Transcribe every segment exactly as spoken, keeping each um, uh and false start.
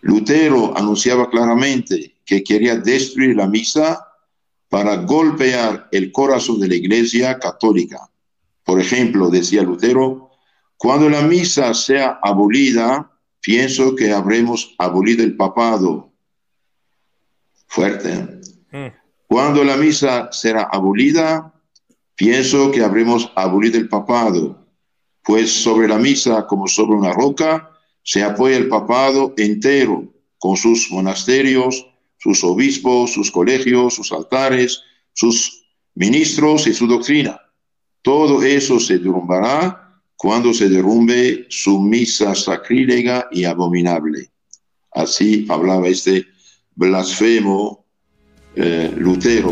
Lutero anunciaba claramente que quería destruir la misa para golpear el corazón de la Iglesia católica. Por ejemplo, decía Lutero, cuando la misa sea abolida, pienso que habremos abolido el papado. Fuerte. Mm. Cuando la misa será abolida, pienso que habremos abolido el papado, pues sobre la misa, como sobre una roca, se apoya el papado entero, con sus monasterios, sus obispos, sus colegios, sus altares, sus ministros y su doctrina. Todo eso se derrumbará cuando se derrumbe su misa sacrílega y abominable. Así hablaba este blasfemo eh, Lutero.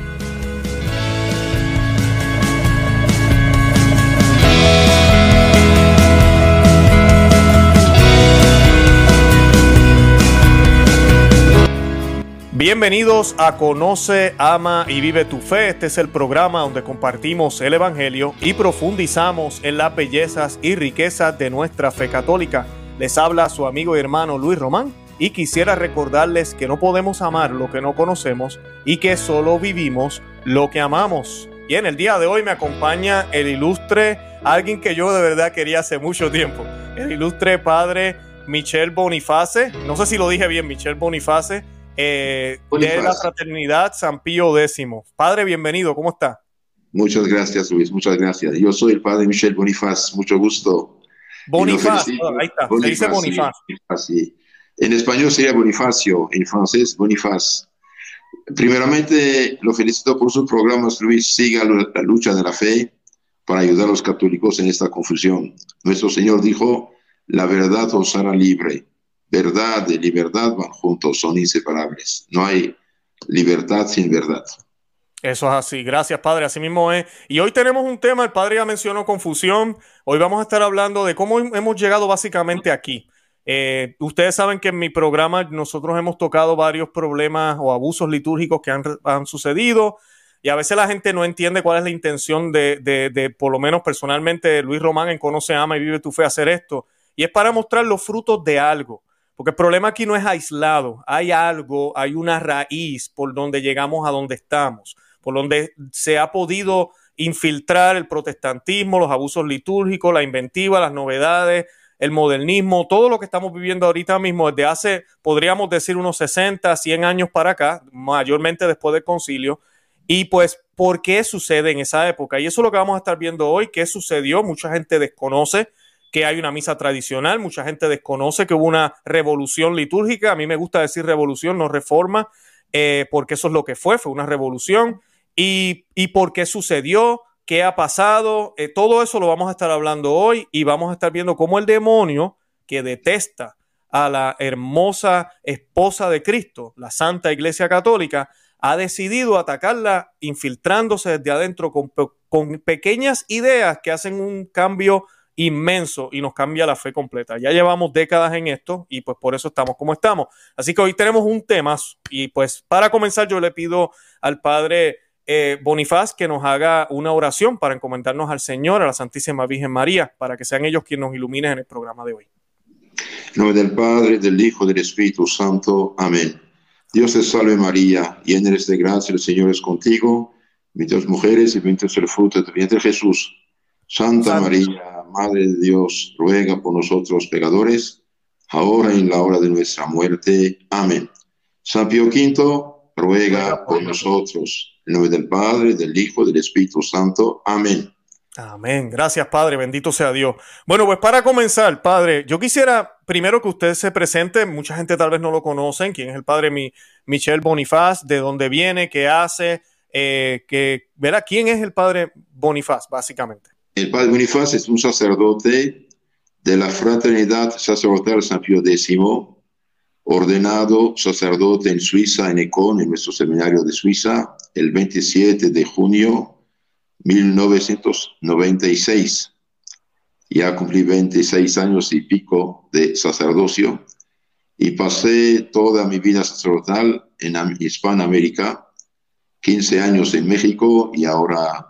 Bienvenidos a Conoce, Ama y Vive tu Fe. Este es el programa donde compartimos el Evangelio y profundizamos en las bellezas y riquezas de nuestra fe católica. Les habla su amigo y hermano Luis Román y quisiera recordarles que no podemos amar lo que no conocemos y que solo vivimos lo que amamos. Y en el día de hoy me acompaña el ilustre, alguien que yo de verdad quería hace mucho tiempo, el ilustre padre Michel Boniface. No sé si lo dije bien, Michel Boniface. Eh, de la Fraternidad San Pío Décimo. Padre, bienvenido, ¿cómo está? Muchas gracias, Luis, muchas gracias. Yo soy el padre Michel Bonifaz, mucho gusto. Bonifaz, ahí está, Bonifaz, se dice Bonifaz. Sí, Bonifaz sí. En español sería Bonifacio, en francés Bonifaz. Primeramente, lo felicito por sus programas, Luis. Siga la lucha de la fe para ayudar a los católicos en esta confusión. Nuestro Señor dijo, la verdad os hará libre. Verdad y libertad van juntos, son inseparables. No hay libertad sin verdad. Eso es así. Gracias, Padre. Así mismo es. Y hoy tenemos un tema, el Padre ya mencionó confusión. Hoy vamos a estar hablando de cómo hemos llegado básicamente aquí. Eh, ustedes saben que en mi programa nosotros hemos tocado varios problemas o abusos litúrgicos que han, han sucedido y a veces la gente no entiende cuál es la intención de, de, de, por lo menos personalmente, Luis Román en Conoce, Ama y Vive tu Fe, hacer esto. Y es para mostrar los frutos de algo. Porque el problema aquí no es aislado, hay algo, hay una raíz por donde llegamos a donde estamos, por donde se ha podido infiltrar el protestantismo, los abusos litúrgicos, la inventiva, las novedades, el modernismo, todo lo que estamos viviendo ahorita mismo desde hace, podríamos decir, unos sesenta, cien años para acá, mayormente después del concilio. Y pues, ¿por qué sucede en esa época? Y eso es lo que vamos a estar viendo hoy, qué sucedió, mucha gente desconoce que hay una misa tradicional, mucha gente desconoce que hubo una revolución litúrgica. A mí me gusta decir revolución, no reforma, eh, porque eso es lo que fue, fue una revolución. Y, y por qué sucedió, qué ha pasado, eh, todo eso lo vamos a estar hablando hoy y vamos a estar viendo cómo el demonio que detesta a la hermosa esposa de Cristo, la Santa Iglesia Católica, ha decidido atacarla infiltrándose desde adentro con, con pequeñas ideas que hacen un cambio inmenso y nos cambia la fe completa. Ya llevamos décadas en esto y pues por eso estamos como estamos. Así que hoy tenemos un tema y pues para comenzar yo le pido al Padre eh, Bonifaz que nos haga una oración para encomendarnos al Señor, a la Santísima Virgen María, para que sean ellos quienes nos iluminen en el programa de hoy. En nombre del Padre, del Hijo, del Espíritu Santo. Amén. Dios te salve María, llena eres de gracia, el Señor es contigo, bendita las mujeres y bendito es el fruto de tu vientre Jesús. Santa Santo. María, Madre de Dios, ruega por nosotros pecadores, ahora y en la hora de nuestra muerte. Amén. San Pío Quinto, ruega por nosotros. En nombre del Padre, del Hijo, del Espíritu Santo. Amén. Amén. Gracias, Padre. Bendito sea Dios. Bueno, pues para comenzar, Padre, yo quisiera primero que usted se presente. Mucha gente tal vez no lo conocen. ¿Quién es el Padre Mi, Michel Bonifaz? ¿De dónde viene? ¿Qué hace? Eh, que, ¿verdad? ¿Quién es el Padre Bonifaz, básicamente? El Padre Bonifaz es un sacerdote de la Fraternidad Sacerdotal San Pío Décimo, ordenado sacerdote en Suiza, en Econ, en nuestro seminario de Suiza, el veintisiete de junio de mil novecientos noventa y seis. Ya cumplí veintiséis años y pico de sacerdocio y pasé toda mi vida sacerdotal en Hispanoamérica, quince años en México y ahora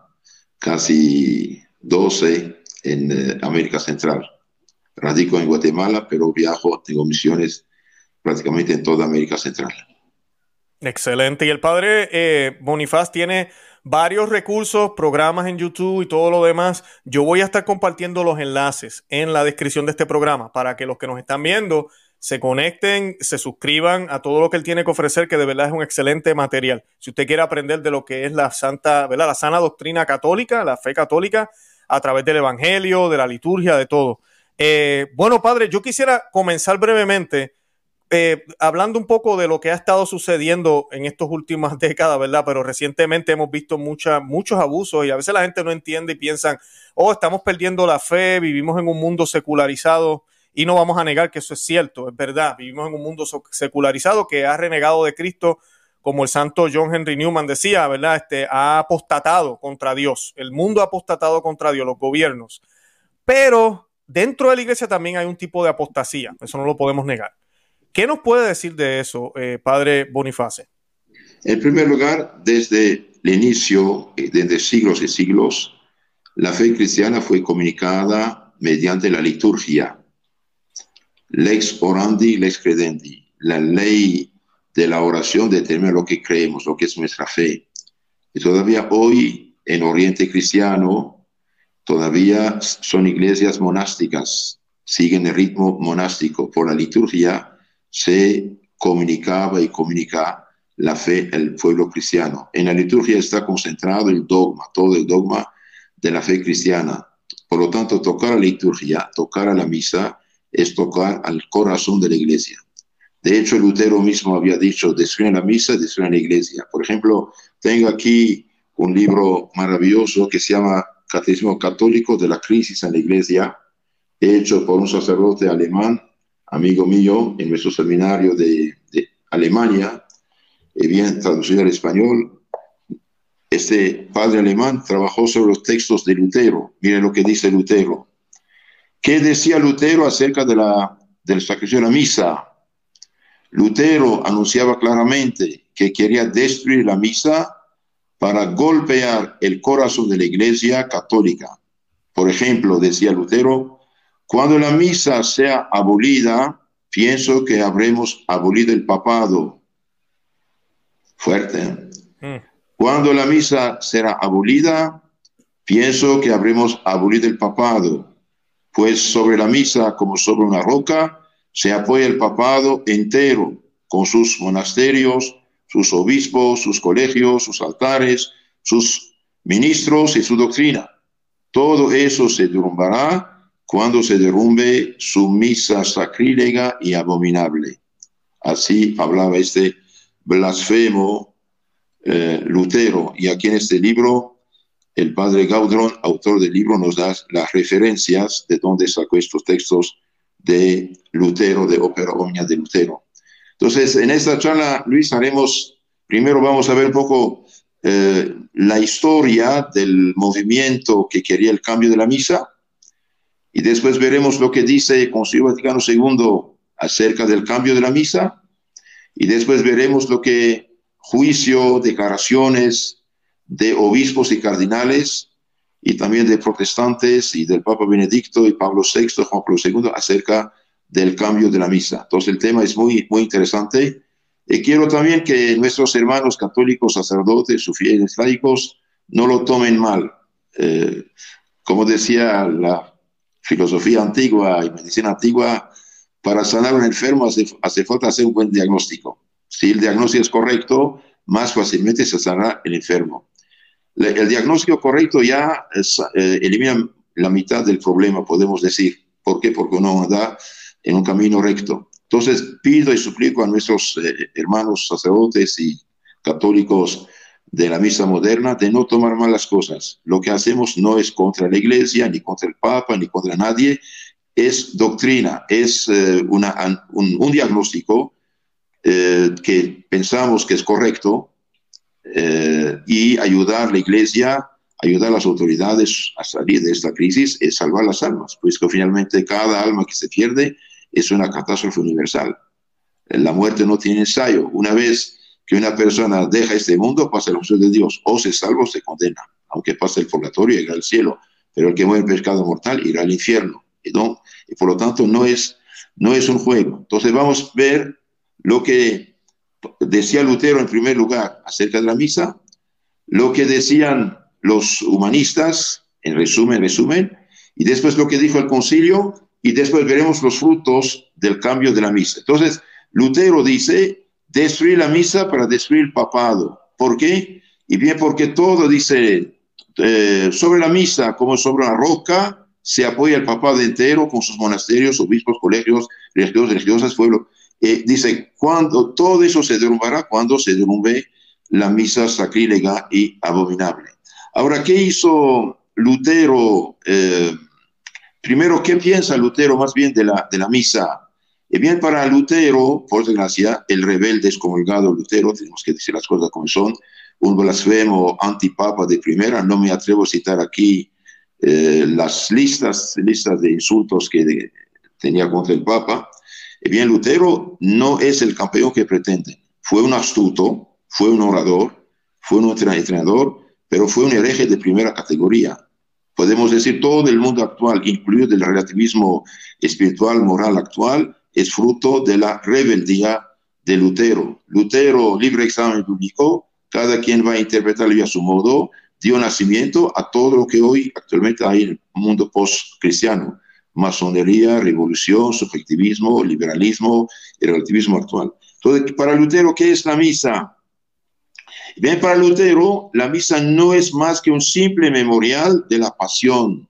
casi doce en eh, América Central. Radico en Guatemala, pero viajo, tengo misiones prácticamente en toda América Central. Excelente. Y el padre eh, Bonifaz tiene varios recursos, programas en YouTube y todo lo demás. Yo voy a estar compartiendo los enlaces en la descripción de este programa para que los que nos están viendo se conecten, se suscriban a todo lo que él tiene que ofrecer, que de verdad es un excelente material. Si usted quiere aprender de lo que es la santa, ¿verdad? La sana doctrina católica, la fe católica, a través del evangelio, de la liturgia, de todo. Eh, bueno, padre, yo quisiera comenzar brevemente Eh, hablando un poco de lo que ha estado sucediendo en estas últimas décadas, ¿verdad? Pero recientemente hemos visto mucha, muchos abusos y a veces la gente no entiende y piensan, oh, estamos perdiendo la fe, vivimos en un mundo secularizado y no vamos a negar que eso es cierto, es verdad, vivimos en un mundo secularizado que ha renegado de Cristo, como el santo John Henry Newman decía, ¿verdad? Este, ha apostatado contra Dios, el mundo ha apostatado contra Dios, los gobiernos, pero dentro de la iglesia también hay un tipo de apostasía, eso no lo podemos negar. ¿Qué nos puede decir de eso, eh, padre Boniface? En primer lugar, desde el inicio, desde siglos y siglos, la fe cristiana fue comunicada mediante la liturgia. Lex orandi, lex credendi. La ley de la oración determina lo que creemos, lo que es nuestra fe. Y todavía hoy, en Oriente Cristiano, todavía son iglesias monásticas, siguen el ritmo monástico. Por la liturgia se comunicaba y comunica la fe del pueblo cristiano. En la liturgia está concentrado el dogma, todo el dogma de la fe cristiana. Por lo tanto, tocar a la liturgia, tocar a la misa, es tocar al corazón de la iglesia. De hecho, Lutero mismo había dicho, destruyen la misa, destruyen la iglesia. Por ejemplo, tengo aquí un libro maravilloso que se llama Catecismo Católico de la Crisis en la Iglesia, hecho por un sacerdote alemán, amigo mío, en nuestro seminario de, de Alemania, y bien traducido al español. Este padre alemán trabajó sobre los textos de Lutero. Miren lo que dice Lutero. ¿Qué decía Lutero acerca de la, del sacrificio de la misa? Lutero anunciaba claramente que quería destruir la misa para golpear el corazón de la Iglesia católica. Por ejemplo, decía Lutero, cuando la misa sea abolida, pienso que habremos abolido el papado. Fuerte. Mm. Cuando la misa será abolida, pienso que habremos abolido el papado, pues sobre la misa, como sobre una roca, se apoya el papado entero, con sus monasterios, sus obispos, sus colegios, sus altares, sus ministros y su doctrina. Todo eso se derrumbará cuando se derrumbe su misa sacrílega y abominable. Así hablaba este blasfemo eh, Lutero. Y aquí en este libro, el padre Gaudron, autor del libro, nos da las referencias de dónde sacó estos textos de Lutero, de Opera Omnia de Lutero. Entonces, en esta charla, Luis, haremos, primero vamos a ver un poco eh, la historia del movimiento que quería el cambio de la misa, y después veremos lo que dice el Concilio Vaticano segundo acerca del cambio de la misa, y después veremos lo que juicio, declaraciones de obispos y cardinales, y también de protestantes, y del Papa Benedicto y Pablo sexto, Juan Pablo segundo, acerca del cambio de la misa. Entonces el tema es muy, muy interesante. Y quiero también que nuestros hermanos católicos, sacerdotes, sufieles, laicos, no lo tomen mal. Eh, como decía la filosofía antigua y medicina antigua, para sanar a un enfermo hace, hace falta hacer un buen diagnóstico. Si el diagnóstico es correcto, más fácilmente se sanará el enfermo. Le, el diagnóstico correcto ya es, eh, elimina la mitad del problema, podemos decir. ¿Por qué? Porque uno anda en un camino recto. Entonces pido y suplico a nuestros eh, hermanos sacerdotes y católicos de la misa moderna de no tomar malas cosas. Lo que hacemos no es contra la Iglesia, ni contra el Papa, ni contra nadie. Es doctrina, es eh, una, un, un diagnóstico eh, que pensamos que es correcto eh, y ayudar a la Iglesia, ayudar a las autoridades a salir de esta crisis es salvar las almas, pues que finalmente cada alma que se pierde es una catástrofe universal. La muerte no tiene ensayo. Una vez que una persona deja este mundo, pasa el juicio de Dios, o se salva o se condena, aunque pase el purgatorio y irá al cielo, pero el que muere en pecado mortal irá al infierno, y, no, y por lo tanto no es, no es un juego. Entonces vamos a ver lo que decía Lutero en primer lugar acerca de la misa, lo que decían los humanistas, en resumen, en resumen, y después lo que dijo el concilio, y después veremos los frutos del cambio de la misa. Entonces, Lutero dice, destruir la misa para destruir el papado. ¿Por qué? Y bien, porque todo dice, eh, sobre la misa, como sobre una roca, se apoya el papado entero con sus monasterios, obispos, colegios, religiosos, religiosas, pueblo. Eh, dice, cuando todo eso se derrumbará, cuando se derrumbe la misa sacrílega y abominable. Ahora, ¿qué hizo Lutero? Eh, primero, ¿qué piensa Lutero más bien de la, de la misa? Y bien, para Lutero, por desgracia, el rebelde excomulgado Lutero, tenemos que decir las cosas como son, un blasfemo antipapa de primera, no me atrevo a citar aquí eh, las listas, listas de insultos que de, tenía contra el Papa. Y bien, Lutero no es el campeón que pretenden. Fue un astuto, fue un orador, fue un entrenador, pero fue un hereje de primera categoría. Podemos decir todo el mundo actual, incluido el relativismo espiritual, moral actual, es fruto de la rebeldía de Lutero. Lutero, libre examen público, cada quien va a interpretarlo a su modo, dio nacimiento a todo lo que hoy actualmente hay en el mundo post-cristiano. Masonería, revolución, subjetivismo, liberalismo, el relativismo actual. Entonces, para Lutero, ¿qué es la misa? Bien, para Lutero, la misa no es más que un simple memorial de la pasión.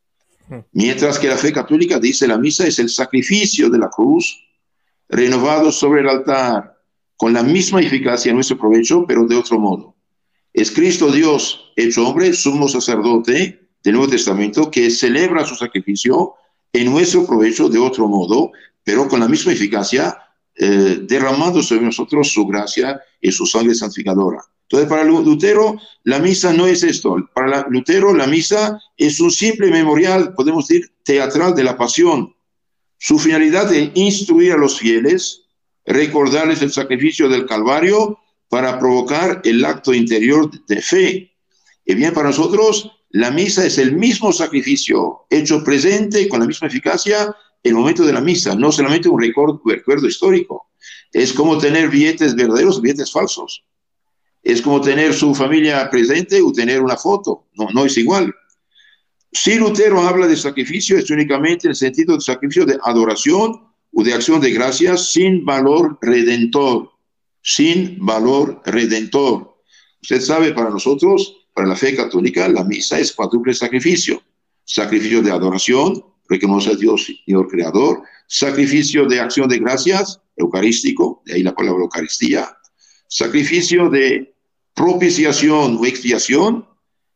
Mientras que la fe católica dice la misa es el sacrificio de la cruz renovado sobre el altar, con la misma eficacia en nuestro provecho, pero de otro modo. Es Cristo Dios hecho hombre, sumo sacerdote del Nuevo Testamento, que celebra su sacrificio en nuestro provecho de otro modo, pero con la misma eficacia, eh, derramando sobre nosotros su gracia y su sangre santificadora. Entonces, para Lutero, la misa no es esto. Para la, Lutero, la misa es un simple memorial, podemos decir, teatral de la pasión. Su finalidad es instruir a los fieles, recordarles el sacrificio del Calvario para provocar el acto interior de fe. Y bien, para nosotros, la misa es el mismo sacrificio hecho presente con la misma eficacia en el momento de la misa, no solamente un recuerdo, recuerdo histórico. Es como tener billetes verdaderos, billetes falsos. Es como tener su familia presente o tener una foto. No, no es igual. Si Lutero habla de sacrificio, es únicamente en el sentido de sacrificio de adoración o de acción de gracias sin valor redentor. Sin valor redentor. Usted sabe, para nosotros, para la fe católica, la misa es cuádruple sacrificio. Sacrificio de adoración, reconoce a Dios, Señor Creador. Sacrificio de acción de gracias, eucarístico, de ahí la palabra Eucaristía. Sacrificio de propiciación o expiación,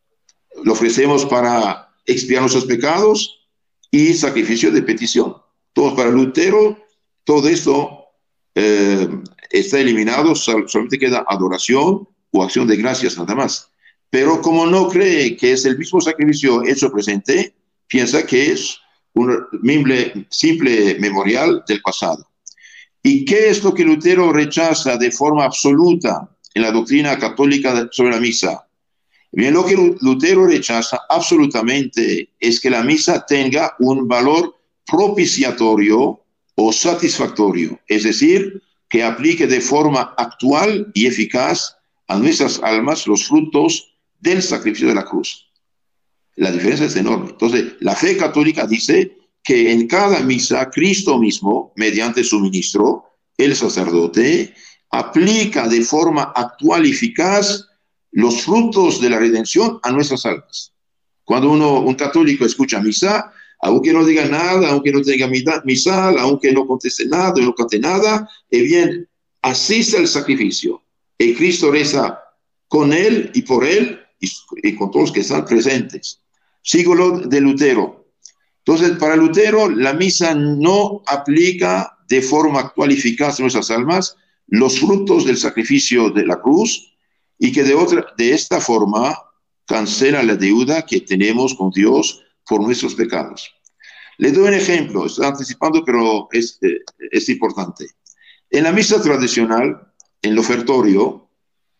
lo ofrecemos para expiar nuestros pecados, y sacrificio de petición. Todos para Lutero, todo esto eh, está eliminado, solamente queda adoración o acción de gracias nada más. Pero como no cree que es el mismo sacrificio hecho presente, piensa que es un simple, simple memorial del pasado. ¿Y qué es lo que Lutero rechaza de forma absoluta en la doctrina católica sobre la misa? Bien, lo que Lutero rechaza absolutamente es que la misa tenga un valor propiciatorio o satisfactorio, es decir, que aplique de forma actual y eficaz a nuestras almas los frutos del sacrificio de la cruz. La diferencia es enorme. Entonces, la fe católica dice que en cada misa, Cristo mismo, mediante su ministro, el sacerdote, aplica de forma actual y eficaz los frutos de la redención a nuestras almas. Cuando uno, un católico escucha misa, aunque no diga nada, aunque no tenga misal, aunque no conteste nada, no cante nada, y bien, asiste al sacrificio. Y Cristo reza con él y por él y, y con todos los que están presentes. Sigo lo de Lutero. Entonces, para Lutero, la misa no aplica de forma actual y eficaz en nuestras almas los frutos del sacrificio de la cruz, y que de, otra, de esta forma cancela la deuda que tenemos con Dios por nuestros pecados. Le doy un ejemplo, estoy anticipando, pero es, eh, es importante. En la misa tradicional, en el ofertorio,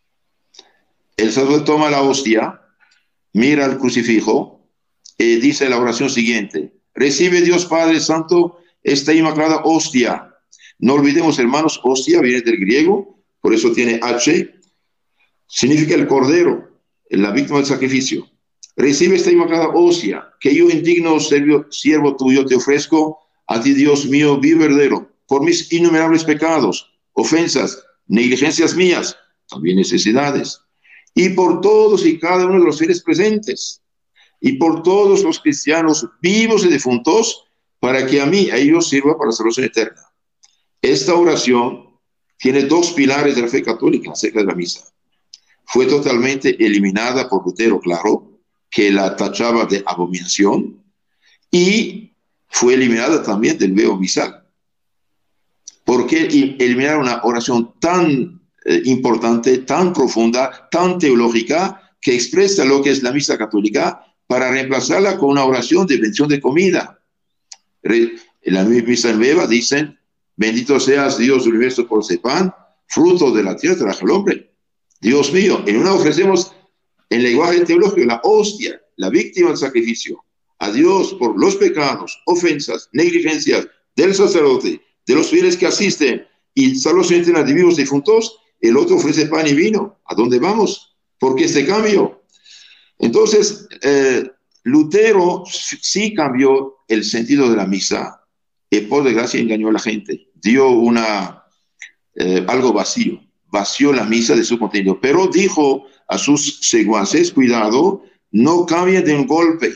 el sacerdote toma la hostia, mira al crucifijo y dice la oración siguiente: recibe Dios Padre Santo esta inmaculada hostia, No olvidemos, hermanos, hostia viene del griego, por eso tiene H, significa el cordero, la víctima del sacrificio. Recibe esta inmaculada hostia, que yo indigno siervo, siervo tuyo te ofrezco a ti, Dios mío, vivo verdadero, por mis innumerables pecados, ofensas, negligencias mías, también necesidades, y por todos y cada uno de los seres presentes, y por todos los cristianos vivos y difuntos, para que a mí, a ellos sirva para la salvación eterna. Esta oración tiene dos pilares de la fe católica acerca de la misa. Fue totalmente eliminada por Lutero, claro, que la tachaba de abominación, y fue eliminada también del velo misal. ¿Por qué eliminar una oración tan eh, importante, tan profunda, tan teológica, que expresa lo que es la misa católica, para reemplazarla con una oración de bendición de comida? En la misa nueva dicen: bendito seas, Dios del universo, por ese pan, fruto de la tierra trajo el hombre. Dios mío, en una ofrecemos en lenguaje teológico la hostia, la víctima del sacrificio, a Dios por los pecados, ofensas, negligencias del sacerdote, de los fieles que asisten, y salvación eterna de vivos difuntos. El otro ofrece pan y vino. ¿A dónde vamos? ¿Por qué este cambio? Entonces, eh, Lutero sí cambió el sentido de la misa, y por desgracia engañó a la gente. Dio una, eh, algo vacío, vació la misa de su contenido, pero dijo a sus secuaces: cuidado, no cambien de un golpe,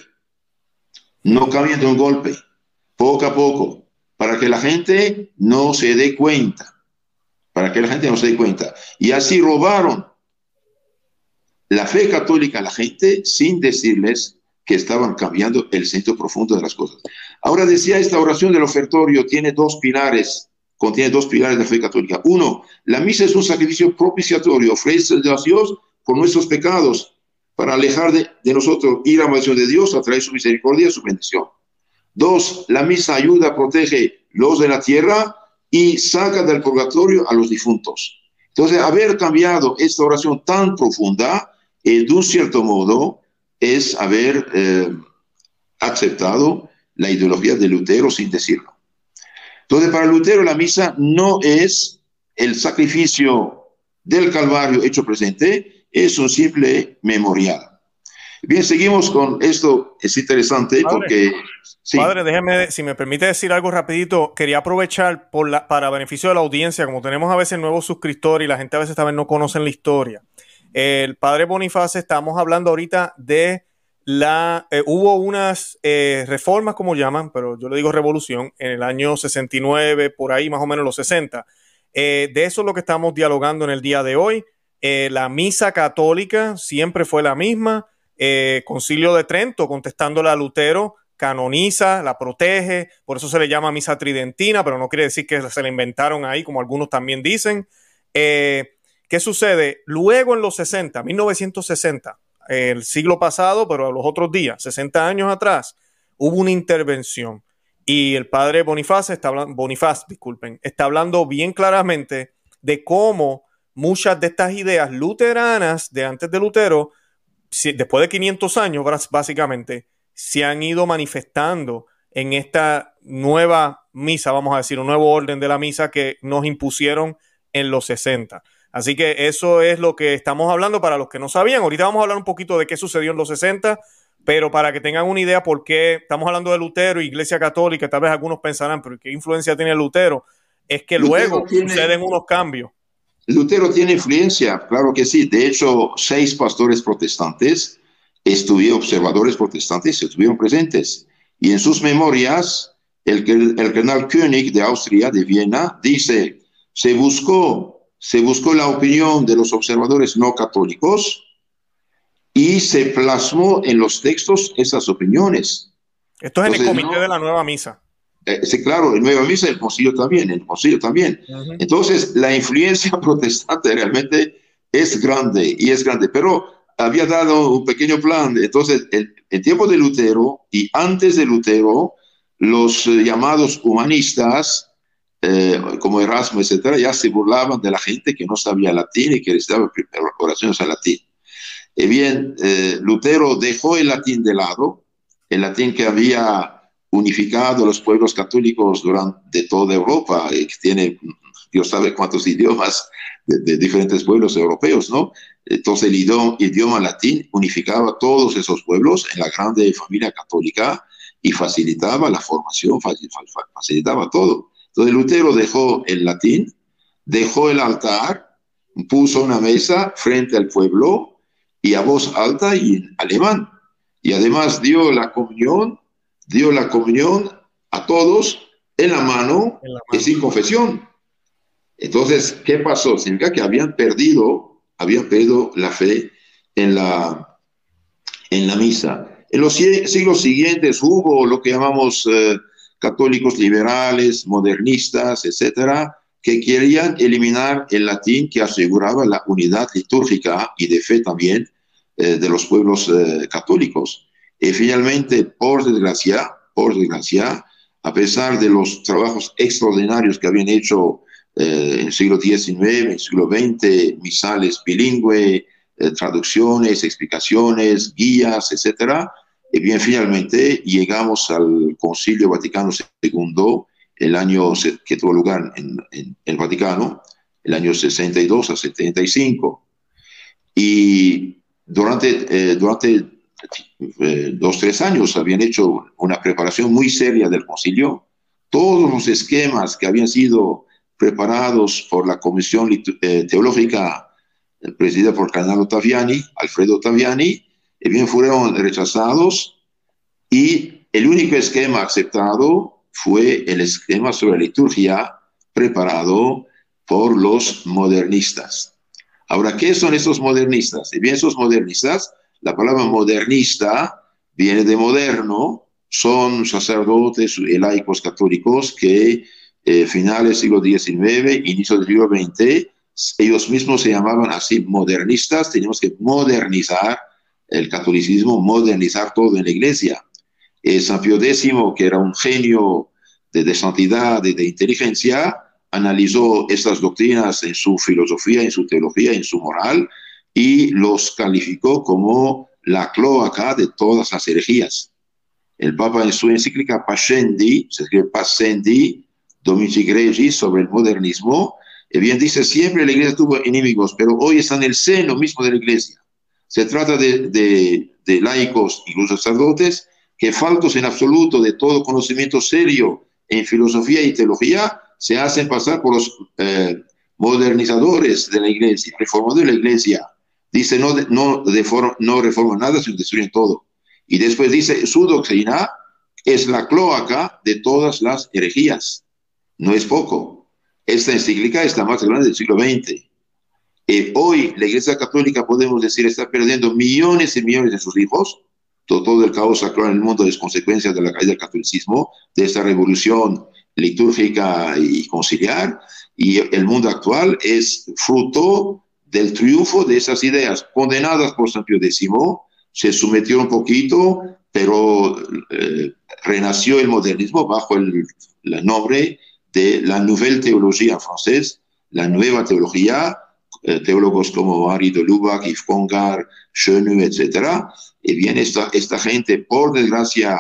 no cambien de un golpe, poco a poco, para que la gente no se dé cuenta, para que la gente no se dé cuenta. Y así robaron la fe católica a la gente sin decirles que estaban cambiando el sentido profundo de las cosas. Ahora, decía, esta oración del ofertorio tiene dos pilares, contiene dos pilares de la fe católica. Uno, la misa es un sacrificio propiciatorio, ofrece a Dios por nuestros pecados, para alejar de, de nosotros ir a la maldición de Dios, a traer su misericordia y su bendición. Dos, la misa ayuda, protege los de la tierra y saca del purgatorio a los difuntos. Entonces, haber cambiado esta oración tan profunda, eh, de un cierto modo, es haber eh, aceptado la ideología de Lutero sin decirlo. Entonces, para Lutero la misa no es el sacrificio del Calvario hecho presente, es un simple memorial. Bien, seguimos con esto, es interesante padre, porque... Sí. Padre, déjeme, si me permite decir algo rapidito, quería aprovechar por la, para beneficio de la audiencia, como tenemos a veces nuevos suscriptores y la gente a veces también no conocen la historia. El padre Boniface, estamos hablando ahorita de la... Eh, hubo unas eh, reformas, como llaman, pero yo le digo revolución, en el año sesenta y nueve, por ahí más o menos los sesenta. Eh, de eso es lo que estamos dialogando en el día de hoy. Eh, la misa católica siempre fue la misma. Eh, Concilio de Trento, contestándole a Lutero, canoniza, la protege, por eso se le llama misa tridentina, pero no quiere decir que se la inventaron ahí, como algunos también dicen. Eh, ¿Qué sucede? Luego en los sesenta, mil novecientos sesenta, eh, el siglo pasado, pero a los otros días, sesenta años atrás, hubo una intervención y el padre Boniface está hablando, Boniface, disculpen, está hablando bien claramente de cómo muchas de estas ideas luteranas de antes de Lutero, si, después de quinientos años, básicamente, se han ido manifestando en esta nueva misa, vamos a decir, un nuevo orden de la misa que nos impusieron en los sesenta. Así que eso es lo que estamos hablando para los que no sabían. Ahorita vamos a hablar un poquito de qué sucedió en los sesenta, pero para que tengan una idea por qué estamos hablando de Lutero, Iglesia Católica, tal vez algunos pensarán, pero ¿qué influencia tiene Lutero? Es que Lutero luego tiene... suceden unos cambios. Lutero tiene influencia, claro que sí. De hecho, seis pastores protestantes, estuvieron, observadores protestantes, estuvieron presentes. Y en sus memorias, el, el cardenal König de Austria, de Viena, dice, se buscó, se buscó la opinión de los observadores no católicos y se plasmó en los textos esas opiniones. Esto es Entonces, en el comité no, de la nueva misa. Eh, sí, claro, en Nueva Misa, el concilio también, el concilio también. Uh-huh. Entonces, la influencia protestante realmente es grande, y es grande, pero había dado un pequeño plan. Entonces, el, el tiempo de Lutero y antes de Lutero, los eh, llamados humanistas, eh, como Erasmo, etcétera, ya se burlaban de la gente que no sabía latín y que necesitaba oraciones al latín. Y bien, eh, Lutero dejó el latín de lado, el latín que había unificado los pueblos católicos durante toda Europa, eh, que tiene, Dios sabe cuántos idiomas de, de diferentes pueblos europeos, ¿no? Entonces el idioma, idioma latín unificaba todos esos pueblos en la grande familia católica y facilitaba la formación, facilitaba todo. Entonces Lutero dejó el latín, dejó el altar, puso una mesa frente al pueblo y a voz alta y en alemán. Y además dio la comunión, dio la comunión a todos en la mano, en la mano. Y sin confesión. Entonces, ¿qué pasó? Significa que habían perdido, habían perdido la fe en la, en la misa. En los siglos siguientes hubo lo que llamamos eh, católicos liberales, modernistas, etcétera, que querían eliminar el latín que aseguraba la unidad litúrgica y de fe también eh, de los pueblos eh, católicos. Y finalmente, por desgracia, por desgracia, a pesar de los trabajos extraordinarios que habían hecho eh, en el siglo diecinueve, en el siglo veinte, misales bilingües, eh, traducciones, explicaciones, guías, etcétera, y bien, finalmente llegamos al Concilio Vaticano segundo, el año que tuvo lugar en, en el Vaticano, el año sesenta y dos a setenta y cinco. Y durante, eh, durante eh, dos, tres años habían hecho una preparación muy seria del concilio. Todos los esquemas que habían sido preparados por la Comisión eh, Teológica eh, presidida por el cardenal Ottaviani, Alfredo Ottaviani, eh, bien fueron rechazados, y el único esquema aceptado fue el esquema sobre la liturgia preparado por los modernistas. Ahora, ¿qué son esos modernistas? Y bien, esos modernistas, la palabra modernista viene de moderno, son sacerdotes y laicos católicos que eh, finales del siglo diecinueve, inicio del siglo veinte, ellos mismos se llamaban así modernistas. Teníamos que modernizar el catolicismo, modernizar todo en la iglesia. Eh, San Pío décimo, que era un genio de, de santidad y de inteligencia, analizó estas doctrinas en su filosofía, en su teología, en su moral, y los calificó como la cloaca de todas las herejías. El Papa en su encíclica Pascendi, se escribe Pascendi, Domici Gregi, sobre el modernismo, eh, bien dice, siempre la iglesia tuvo enemigos, pero hoy está en el seno mismo de la iglesia. Se trata de, de, de laicos, incluso sacerdotes, que faltos en absoluto de todo conocimiento serio en filosofía y teología, se hacen pasar por los eh, modernizadores de la iglesia, reformadores de la iglesia. Dice, no, no, de for, no reforman nada, sino destruyen todo. Y después dice, su doctrina es la cloaca de todas las herejías. No es poco. Esta encíclica es la más grande del siglo veinte. Eh, hoy la Iglesia Católica, podemos decir, está perdiendo millones y millones de sus hijos. Todo, todo el caos actual en el mundo es consecuencia de la caída del catolicismo, de esta revolución litúrgica y conciliar, y el mundo actual es fruto del triunfo de esas ideas condenadas por San Pío décimo. Se sometió un poquito, pero eh, renació el modernismo bajo el, el nombre de la Nouvelle Théologie en francés, la nueva teología, eh, teólogos como Henri de Lubac, Yves Congar, Chenu, etcétera. Y bien, esta, esta gente, por desgracia,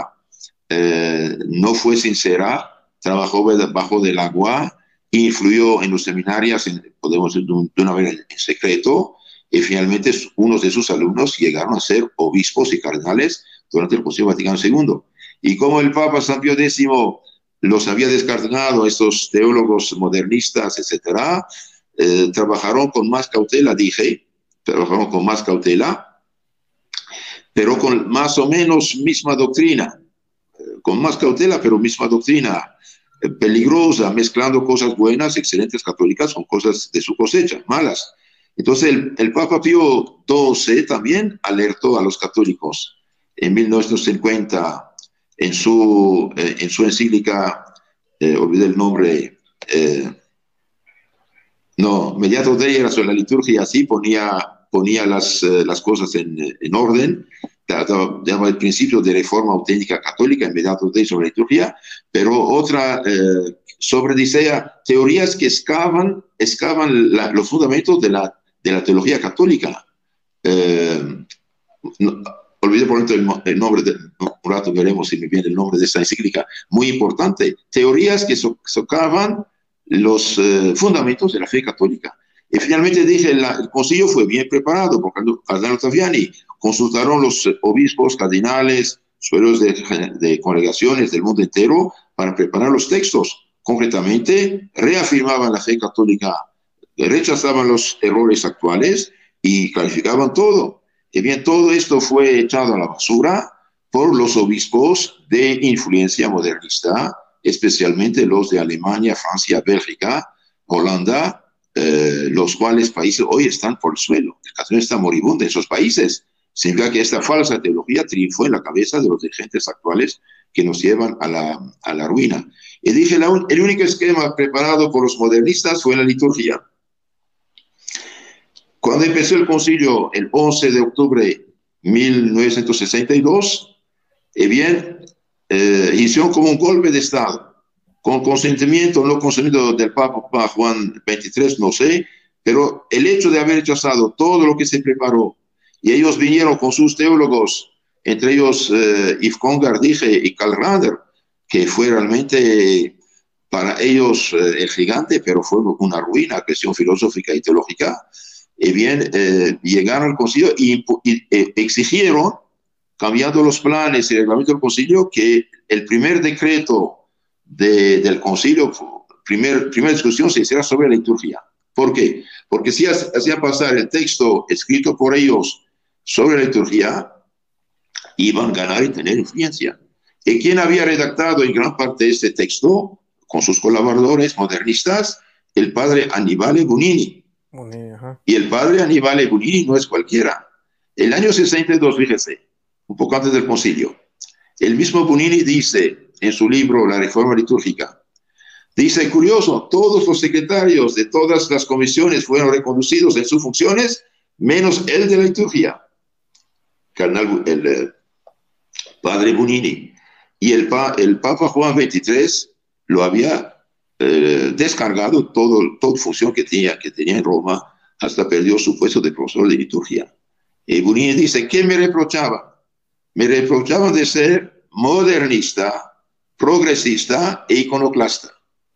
eh, no fue sincera, trabajó bajo del agua, influyó en los seminarios, en, podemos decir de una manera en secreto, y finalmente unos de sus alumnos llegaron a ser obispos y cardenales durante el Concilio Vaticano segundo. Y como el Papa San Pío décimo los había descartado, estos teólogos modernistas, etcétera, eh, trabajaron con más cautela, dije, trabajaron con más cautela, pero con más o menos misma doctrina, con más cautela, pero misma doctrina, eh, peligrosa, mezclando cosas buenas, excelentes católicas, con cosas de su cosecha, malas. Entonces el, el Papa Pío doce también alertó a los católicos en mil novecientos cincuenta en su, eh, en su encíclica, eh, olvidé el nombre, eh, no, Mediator Dei era sobre la liturgia, así ponía, ponía las, eh, las cosas en, en orden, llamaba el principio de reforma auténtica católica, en Mediator Dei sobre la liturgia, pero otra eh, sobre, dice, teorías que excavan, excavan la, los fundamentos de la, de la teología católica. Eh, no, olvidé por ejemplo el, el nombre, de, un rato veremos si me viene el nombre de esta encíclica, muy importante, teorías que so, socavan los uh, fundamentos de la fe católica. Y finalmente dije, la, el concilio fue bien preparado por Cardinal Ottaviani, consultaron los obispos, cardinales, superiores de, de congregaciones del mundo entero para preparar los textos. Concretamente, reafirmaban la fe católica, rechazaban los errores actuales y clarificaban todo. Y bien, todo esto fue echado a la basura por los obispos de influencia modernista, especialmente los de Alemania, Francia, Bélgica, Holanda, eh, los cuales países hoy están por el suelo. El catolicismo está moribundo en esos países. Significa que esta falsa teología triunfó en la cabeza de los dirigentes actuales que nos llevan a la, a la ruina. Y dije, la, el único esquema preparado por los modernistas fue la liturgia. Cuando empezó el concilio el once de octubre de mil novecientos sesenta y dos, eh bien, eh, hicieron como un golpe de Estado, con consentimiento o no consentimiento del Papa Juan veintitrés, no sé, pero el hecho de haber rechazado todo lo que se preparó, y ellos vinieron con sus teólogos, entre ellos eh, Yves Congar, dije, y Karl Rahner, que fue realmente para ellos eh, el gigante, pero fue una ruina, cuestión filosófica y teológica. Y bien, eh, llegaron al concilio y, y eh, exigieron, cambiando los planes y reglamentos del concilio, que el primer decreto de, del concilio, primer, primera discusión, se hiciera sobre la liturgia. ¿Por qué? Porque si hacía pasar el texto escrito por ellos sobre la liturgia, iban a ganar y tener influencia. ¿Y quién había redactado en gran parte este texto? Con sus colaboradores modernistas, el padre Annibale Bugnini. Bugnini, ajá. Y el padre Annibale Bugnini no es cualquiera. El año sesenta y dos, fíjese, un poco antes del concilio, el mismo Bugnini dice en su libro La Reforma Litúrgica, dice, curioso, todos los secretarios de todas las comisiones fueron reconducidos en sus funciones, menos el de la liturgia. Carnal, el eh, padre Bugnini. Y el, pa, el Papa Juan veintitrés lo había eh, descargado todo, toda función que tenía, que tenía en Roma, hasta perdió su puesto de profesor de liturgia. Y Bugnini dice, ¿qué me reprochaba? Me reprochaban de ser modernista, progresista e iconoclasta.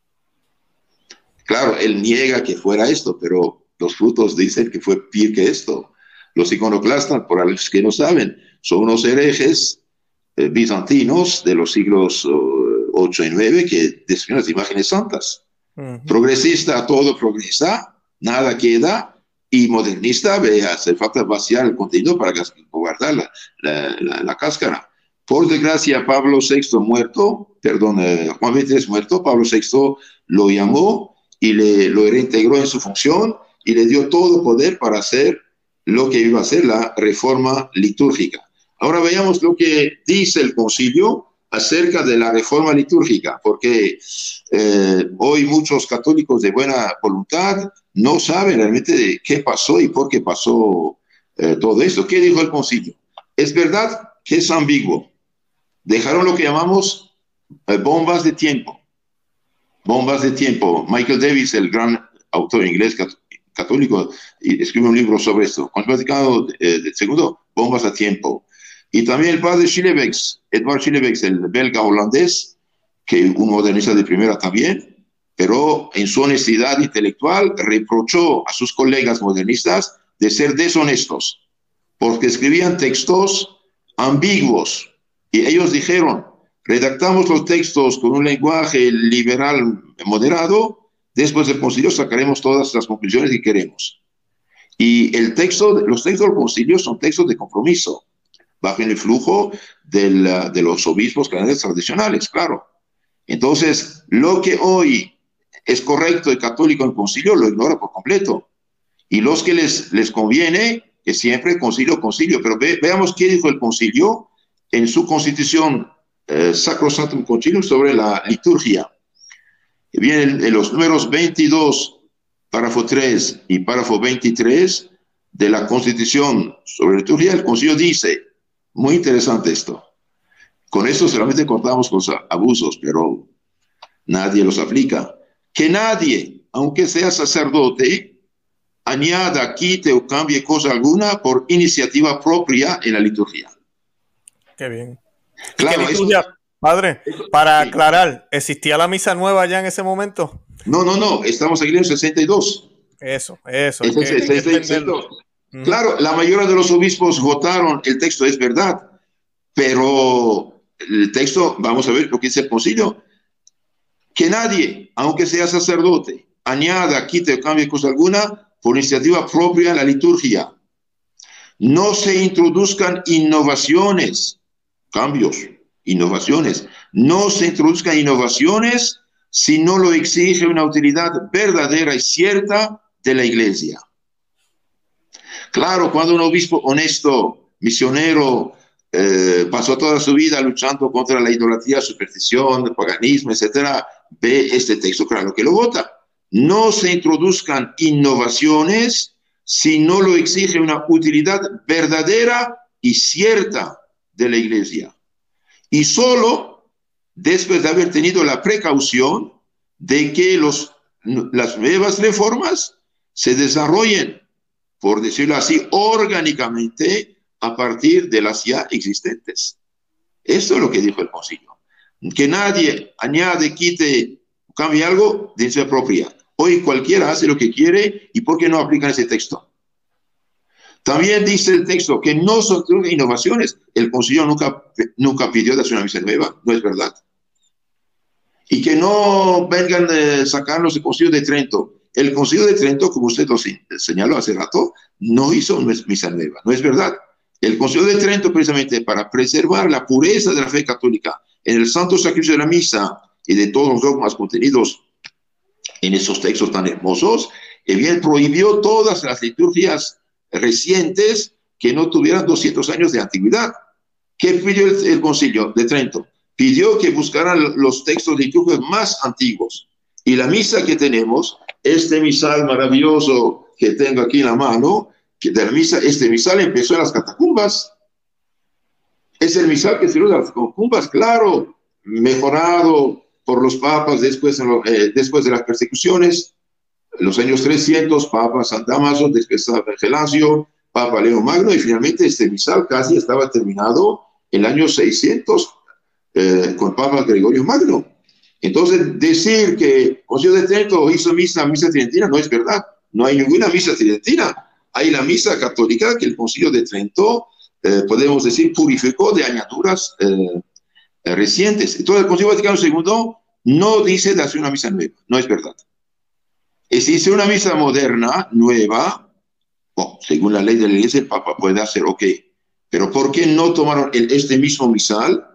Claro, él niega que fuera esto, pero los frutos dicen que fue peor que esto. Los iconoclastas, por los que no saben, son unos herejes eh, bizantinos de los siglos ocho y nueve que destruyen las imágenes santas. Uh-huh. Progresista, todo progresa, nada queda, y modernista, ve, hace falta vaciar el contenido para guardar la, la, la, la cáscara. Por desgracia, Pablo sexto muerto, perdón, eh, Juan veintitrés muerto, Pablo sexto lo llamó y le, lo reintegró en su función y le dio todo poder para hacer lo que iba a ser la reforma litúrgica. Ahora veamos lo que dice el concilio acerca de la reforma litúrgica, porque eh, hoy muchos católicos de buena voluntad no saben realmente de qué pasó y por qué pasó eh, todo esto. ¿Qué dijo el concilio? Es verdad que es ambiguo. Dejaron lo que llamamos eh, bombas de tiempo. Bombas de tiempo. Michael Davis, el gran autor inglés católico, escribe un libro sobre esto. Con el Vaticano eh, segundo, bombas a tiempo. Y también el padre Schillebeeckx, Edward Schillebeeckx, el belga holandés, que un modernista de primera también, pero en su honestidad intelectual reprochó a sus colegas modernistas de ser deshonestos, porque escribían textos ambiguos. Y ellos dijeron, redactamos los textos con un lenguaje liberal moderado, después del concilio sacaremos todas las conclusiones que queremos. Y el texto, los textos del concilio son textos de compromiso, bajo el flujo del, de los obispos canadienses tradicionales, claro. Entonces, lo que hoy es correcto y católico en el concilio lo ignora por completo. Y los que les, les conviene, que siempre concilio, concilio. Pero ve, veamos qué dijo el concilio en su constitución eh, Sacrosanctum Concilium sobre la liturgia. Vienen en los números veintidós, párrafo tres y párrafo veintitrés de la Constitución sobre la liturgia, el concilio dice, muy interesante esto, con esto solamente cortamos los abusos, pero nadie los aplica, que nadie, aunque sea sacerdote, añada, quite o cambie cosa alguna por iniciativa propia en la liturgia. Qué bien. Claro, ¿Qué liturgia, eso, padre? Para sí. aclarar, ¿existía la misa nueva ya en ese momento? No, no, no, estamos aquí en el sesenta y dos. Eso, eso, es Es el que hay que sesenta y entenderlo. dos. Ujú. Claro, la mayoría de los obispos votaron el texto, es verdad, pero el texto, vamos a ver lo que dice el concilio, que nadie, aunque sea sacerdote, añada, quite o cambie cosa alguna por iniciativa propia en la liturgia. No se introduzcan innovaciones, cambios, innovaciones. No se introduzcan innovaciones si no lo exige una utilidad verdadera y cierta de la Iglesia. Claro, cuando un obispo honesto, misionero, eh, pasó toda su vida luchando contra la idolatría, superstición, el paganismo, etcétera, ve este texto, claro que lo vota. No se introduzcan innovaciones si no lo exige una utilidad verdadera y cierta de la Iglesia. Y solo después de haber tenido la precaución de que los, las nuevas reformas se desarrollen, por decirlo así, orgánicamente a partir de las ya existentes. Esto es lo que dijo el concilio. Que nadie añade, quite, cambie algo de su propia. Hoy cualquiera hace lo que quiere y ¿por qué no aplican ese texto? También dice el texto que no son innovaciones. El concilio nunca, nunca pidió de hacer una misa nueva, no es verdad. Y que no vengan a sacarnos del concilio de Trento. El concilio de Trento, como usted lo señaló hace rato, no hizo una misa nueva, no es verdad. El concilio de Trento, precisamente para preservar la pureza de la fe católica en el santo sacrificio de la misa y de todos los dogmas contenidos en esos textos tan hermosos, eh bien prohibió todas las liturgias recientes que no tuvieran doscientos años de antigüedad. ¿Qué pidió el, el concilio de Trento? Pidió que buscaran los textos litúrgicos más antiguos. Y la misa que tenemos, este misal maravilloso que tengo aquí en la mano, que de la misa, este misal empezó en las catacumbas. Es el misal que se usa en las catacumbas, claro, mejorado por los papas después, eh, después de las persecuciones. En los años trescientos, Papa San Damaso, después San Gelasio, Papa León Magno, y finalmente este misal casi estaba terminado en el año seiscientos eh, con Papa Gregorio Magno. Entonces, decir que el Concilio de Trento hizo misa, misa tridentina, no es verdad. No hay ninguna misa tridentina. Hay la misa católica que el Concilio de Trento, eh, podemos decir, purificó de añadiduras eh, eh, recientes. Entonces, el Concilio Vaticano segundo no dice de hacer una misa nueva, no es verdad. Y si dice una misa moderna, nueva, bueno, según la ley de la Iglesia, el Papa puede hacer, ok. Pero ¿por qué no tomaron el, este mismo misal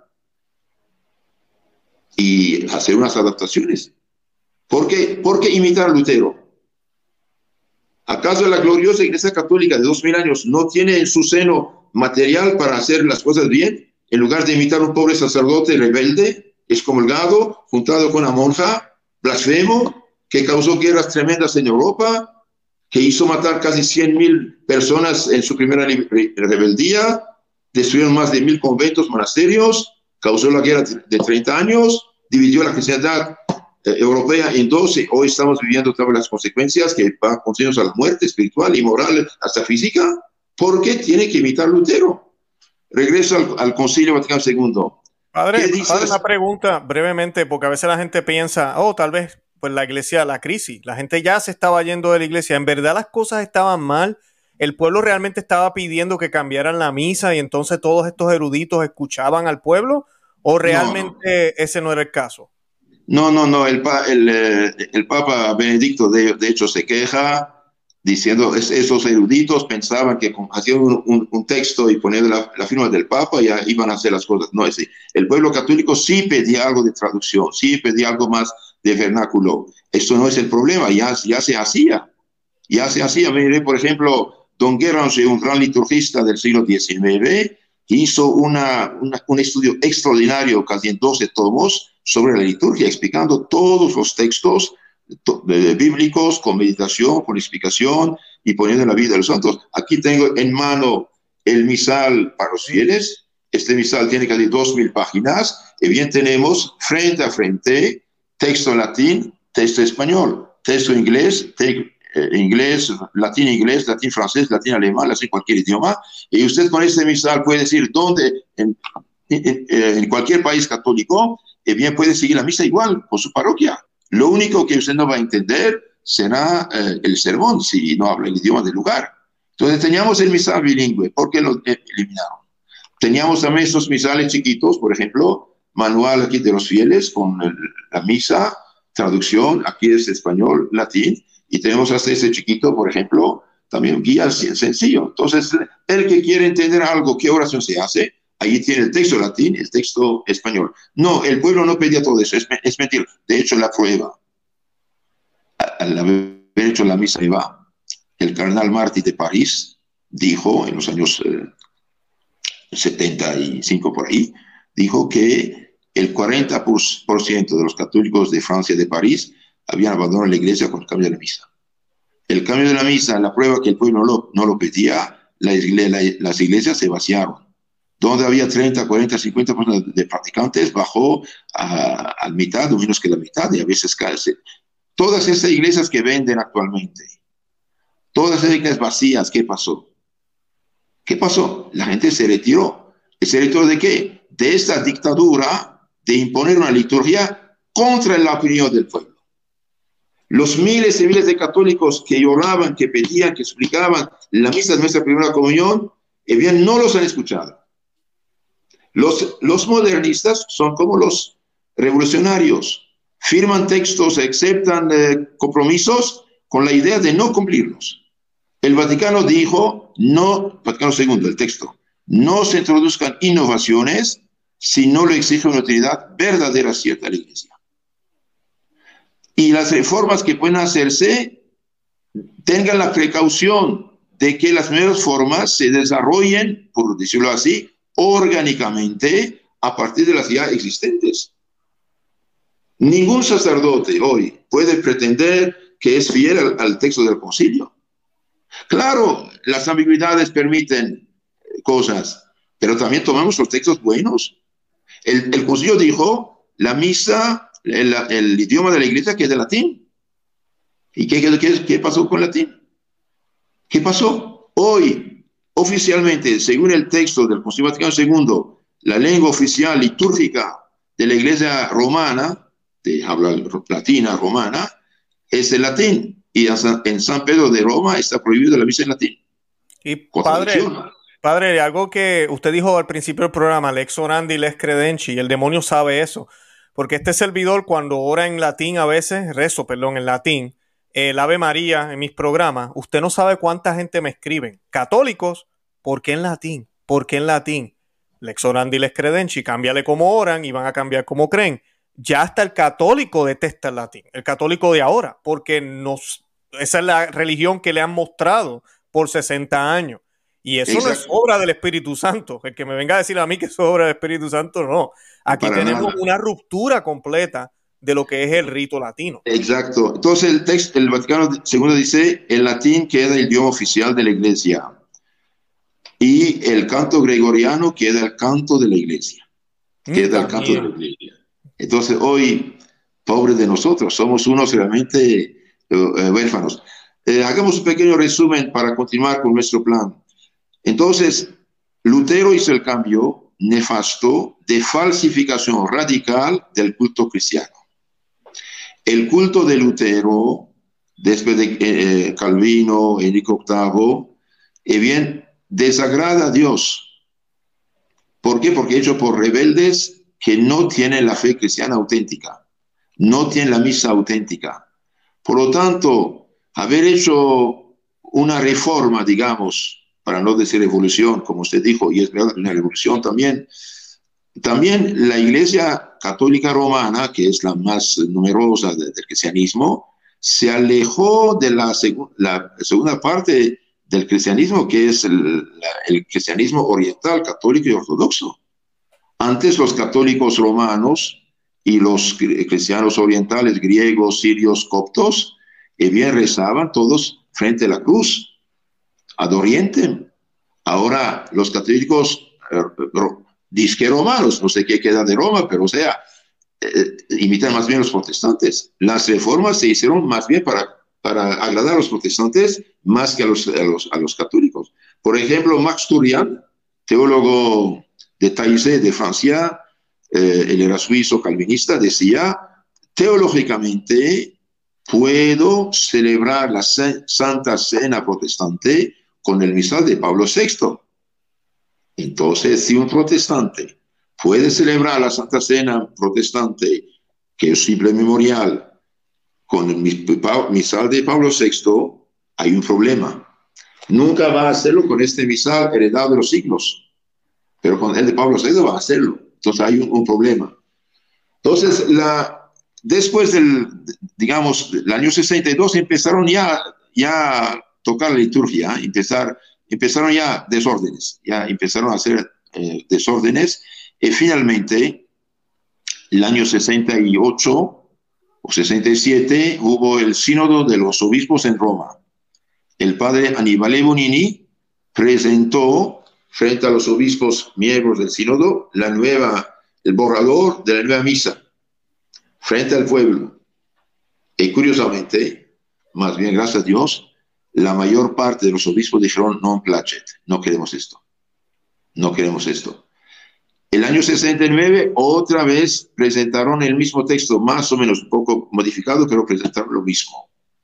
y hacer unas adaptaciones? ¿Por qué, ¿Por qué imitar a Lutero? ¿Acaso la gloriosa Iglesia Católica de dos mil años no tiene en su seno material para hacer las cosas bien? En lugar de imitar a un pobre sacerdote rebelde, excomulgado, juntado con una monja, blasfemo, que causó guerras tremendas en Europa, que hizo matar casi cien mil personas en su primera rebeldía, destruyeron más de mil conventos, monasterios, causó la guerra de treinta años, dividió la cristiandad eh, europea en doce. Hoy estamos viviendo todas las consecuencias que van a conducirnos a la muerte espiritual y moral, hasta física. ¿Por qué tiene que imitar Lutero? Regreso al, al Concilio Vaticano segundo. Padre, padre, una pregunta brevemente, porque a veces la gente piensa, oh, tal vez pues la iglesia, la crisis, la gente ya se estaba yendo de la iglesia, en verdad las cosas estaban mal, el pueblo realmente estaba pidiendo que cambiaran la misa y entonces todos estos eruditos escuchaban al pueblo, o realmente no, ese no era el caso. No, no, no, el, el, el Papa Benedicto de, de hecho se queja diciendo es, esos eruditos pensaban que hacían un, un, un texto y ponían la, la firma del Papa ya iban a hacer las cosas. No, es decir, el pueblo católico sí pedía algo de traducción, sí pedía algo más de vernáculo. Esto no es el problema, ya, ya se hacía. Ya se hacía. Mire, por ejemplo, Don Guéranger, un gran liturgista del siglo diecinueve, hizo una, una, un estudio extraordinario, casi en doce tomos, sobre la liturgia, explicando todos los textos bíblicos, con meditación, con explicación y poniendo en la vida de los santos. Aquí tengo en mano el misal para los fieles. Este misal tiene casi dos mil páginas. Y bien tenemos frente a frente texto en latín, texto español, texto inglés, te, eh, inglés, latín inglés, latín francés, latín alemán, latín cualquier idioma. Y usted con este misal puede decir dónde, en, en, en cualquier país católico, eh, bien puede seguir la misa igual con su parroquia. Lo único que usted no va a entender será eh, el sermón si no habla el idioma del lugar. Entonces teníamos el misal bilingüe, ¿por qué lo eliminaron? Teníamos también estos misales chiquitos, por ejemplo, manual aquí de los fieles con el, la misa, traducción, aquí es español, latín, y tenemos hasta ese chiquito, por ejemplo, también guía sencillo. Entonces, el que quiere entender algo, qué oración se hace, ahí tiene el texto latín, el texto español. No, el pueblo no pedía todo eso, es, es mentira. De hecho, la prueba, al haber hecho la misa Eva, el cardenal Martí de París dijo, en los años eh, setenta y cinco por ahí, dijo que el cuarenta por ciento de los católicos de Francia, de París, habían abandonado la iglesia con el cambio de la misa. El cambio de la misa, la prueba que el pueblo no lo, no lo pedía, la, la, las iglesias se vaciaron. Donde había treinta, cuarenta, cincuenta por ciento de practicantes, bajó a, a mitad o menos que la mitad, y a veces casi. Todas esas iglesias que venden actualmente, todas esas iglesias vacías, ¿qué pasó? ¿Qué pasó? La gente se retiró. ¿Se retiró de qué? De esta dictadura de imponer una liturgia contra la opinión del pueblo. Los miles y miles de católicos que lloraban, que pedían, que explicaban la misa de nuestra primera comunión, eh bien, no los han escuchado. Los, los modernistas son como los revolucionarios. Firman textos, aceptan eh, compromisos con la idea de no cumplirlos. El Vaticano dijo, no, Vaticano segundo, el texto, no se introduzcan innovaciones si no lo exige una utilidad verdadera cierta a la Iglesia. Y las reformas que pueden hacerse tengan la precaución de que las nuevas formas se desarrollen, por decirlo así, orgánicamente a partir de las ya existentes. Ningún sacerdote hoy puede pretender que es fiel al, al texto del concilio. Claro, las ambigüedades permiten cosas, pero también tomamos los textos buenos. El, el concilio dijo, la misa, el, el idioma de la iglesia que es de latín. ¿Y qué, qué, qué pasó con latín? ¿Qué pasó? Hoy, oficialmente, según el texto del Concilio Vaticano segundo, la lengua oficial litúrgica de la iglesia romana, de habla latina romana, es el latín. Y en San Pedro de Roma está prohibido la misa en latín. Y padre, padre, algo que usted dijo al principio del programa, lex orandi, lex credenci, el demonio sabe eso. Porque este servidor, cuando ora en latín a veces, rezo, perdón, en latín, el Ave María en mis programas, usted no sabe cuánta gente me escriben. Católicos, ¿por qué en latín? ¿Por qué en latín? Lex orandi, lex credenci, cámbiale cómo oran y van a cambiar cómo creen. Ya hasta el católico detesta el latín, el católico de ahora, porque nos, esa es la religión que le han mostrado por sesenta años. Y eso Exacto. no es obra del Espíritu Santo. El que me venga a decir a mí que eso es obra del Espíritu Santo, no. Aquí Para tenemos nada. una ruptura completa de lo que es el rito latino. Exacto. Entonces el texto, el Vaticano segundo dice, el latín queda el idioma oficial de la Iglesia y el canto gregoriano queda el canto de la Iglesia. Queda mm, el canto de la Iglesia. Entonces hoy, pobres de nosotros, somos unos realmente uh, huérfanos. Eh, hagamos un pequeño resumen para continuar con nuestro plan. Entonces, Lutero hizo el cambio nefasto de falsificación radical del culto cristiano. El culto de Lutero, después de eh, Calvino, Enrique octavo, eh bien, desagrada a Dios. ¿Por qué? Porque hecho por rebeldes que no tienen la fe cristiana auténtica, no tienen la misa auténtica. Por lo tanto, haber hecho una reforma, digamos, para no decir revolución, como usted dijo, y es verdad, una revolución también, también la Iglesia Católica Romana, que es la más numerosa de, del cristianismo, se alejó de la, segu la segunda parte del cristianismo, que es el, la, el cristianismo oriental, católico y ortodoxo. Antes los católicos romanos y los cristianos orientales, griegos, sirios, coptos, eh bien rezaban todos frente a la cruz, ad oriente. Ahora los católicos eh, disque romanos, no sé qué queda de Roma, pero o sea, eh, imitan más bien los protestantes. Las reformas se hicieron más bien para, para agradar a los protestantes más que a los, a los, a los católicos. Por ejemplo, Max Turian, teólogo de Taizé de Francia, eh, él era suizo calvinista, decía, teológicamente puedo celebrar la Santa Cena protestante con el misal de Pablo sexto. Entonces, si un protestante puede celebrar la Santa Cena protestante, que es simple memorial, con el misal de Pablo sexto, hay un problema. Nunca va a hacerlo con este misal heredado de los siglos, pero con el de Pablo sexto va a hacerlo. Entonces hay un, un problema. Entonces, la, después del, digamos, el año sesenta y dos empezaron ya, ya a tocar la liturgia, empezar, empezaron ya desórdenes, ya empezaron a hacer eh, desórdenes, y finalmente, el año sesenta y ocho o sesenta y siete, hubo el sínodo de los obispos en Roma. El padre Annibale Bonini presentó frente a los obispos miembros del sínodo la nueva, el borrador de la nueva misa frente al pueblo. Y curiosamente, más bien gracias a Dios, la mayor parte de los obispos dijeron non placet, no queremos esto, no queremos esto. El año sesenta y nueve otra vez presentaron el mismo texto, más o menos un poco modificado, pero presentaron lo mismo.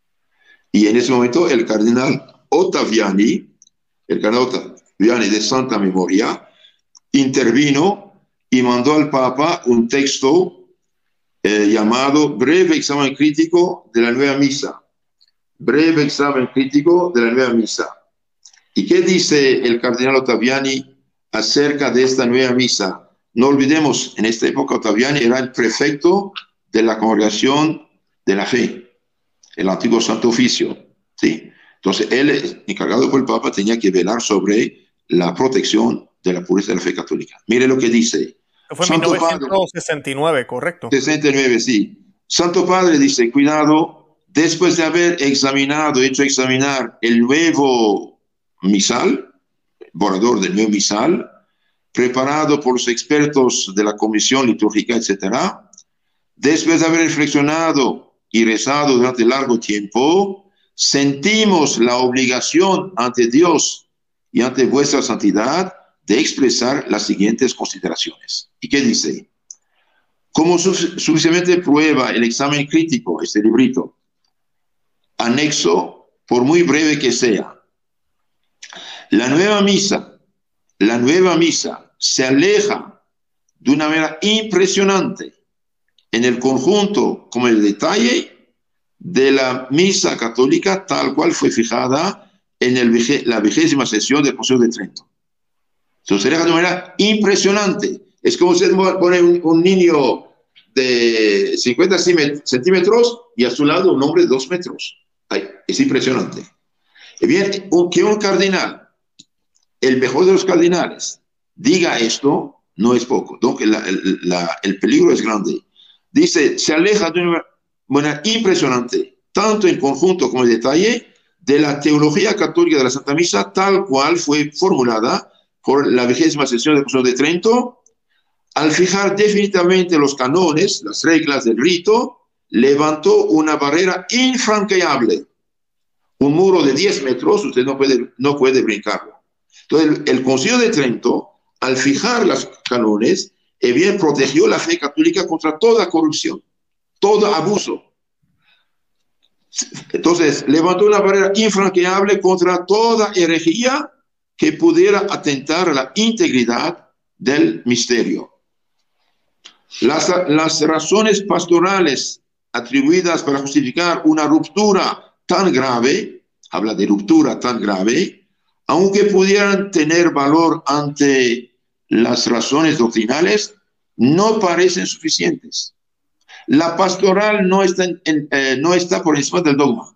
Y en ese momento el cardenal Ottaviani, el cardenal Ottaviani de santa memoria, intervino y mandó al Papa un texto eh, llamado Breve examen crítico de la nueva misa. Breve examen crítico de la nueva misa. ¿Y qué dice el cardenal Ottaviani acerca de esta nueva misa? No olvidemos, en esta época Ottaviani era el prefecto de la Congregación de la Fe, el antiguo Santo Oficio, ¿sí? Entonces, él, encargado por el Papa, tenía que velar sobre la protección de la pureza de la fe católica. Mire lo que dice. Fue en mil novecientos sesenta y nueve, correcto. sesenta y nueve, sí. Santo Padre dice, cuidado, después de haber examinado, hecho examinar el nuevo misal, borrador del nuevo misal, preparado por los expertos de la comisión litúrgica, etcétera, después de haber reflexionado y rezado durante largo tiempo, sentimos la obligación ante Dios y ante vuestra santidad de expresar las siguientes consideraciones. ¿Y qué dice? Como suficientemente prueba el examen crítico, este librito, anexo, por muy breve que sea, la nueva misa, la nueva misa se aleja de una manera impresionante en el conjunto como el detalle de la misa católica tal cual fue fijada en el, la vigésima sesión del Concilio de Trento. Entonces se aleja de una manera impresionante. Es como si pone un, un niño de cincuenta centímetros y a su lado un hombre de dos metros. Ay, es impresionante. Y bien, que un cardenal, el mejor de los cardenales, diga esto, no es poco. Entonces, la, la, el peligro es grande. Dice, se aleja de una manera impresionante, tanto en conjunto como en detalle, de la teología católica de la Santa Misa, tal cual fue formulada por la vigésima sesión del Concilio de Trento, al fijar definitivamente los canones, las reglas del rito, levantó una barrera infranqueable. Un muro de diez metros, usted no puede, no puede brincarlo. Entonces, el, el Concilio de Trento, al fijar los canones, eh bien protegió la fe católica contra toda corrupción, todo abuso. Entonces, levantó una barrera infranqueable contra toda herejía que pudiera atentar a la integridad del misterio. Las, las razones pastorales atribuidas para justificar una ruptura tan grave, habla de ruptura tan grave, aunque pudieran tener valor ante las razones doctrinales, no parecen suficientes. La pastoral no está, en, en, eh, no está por encima del dogma.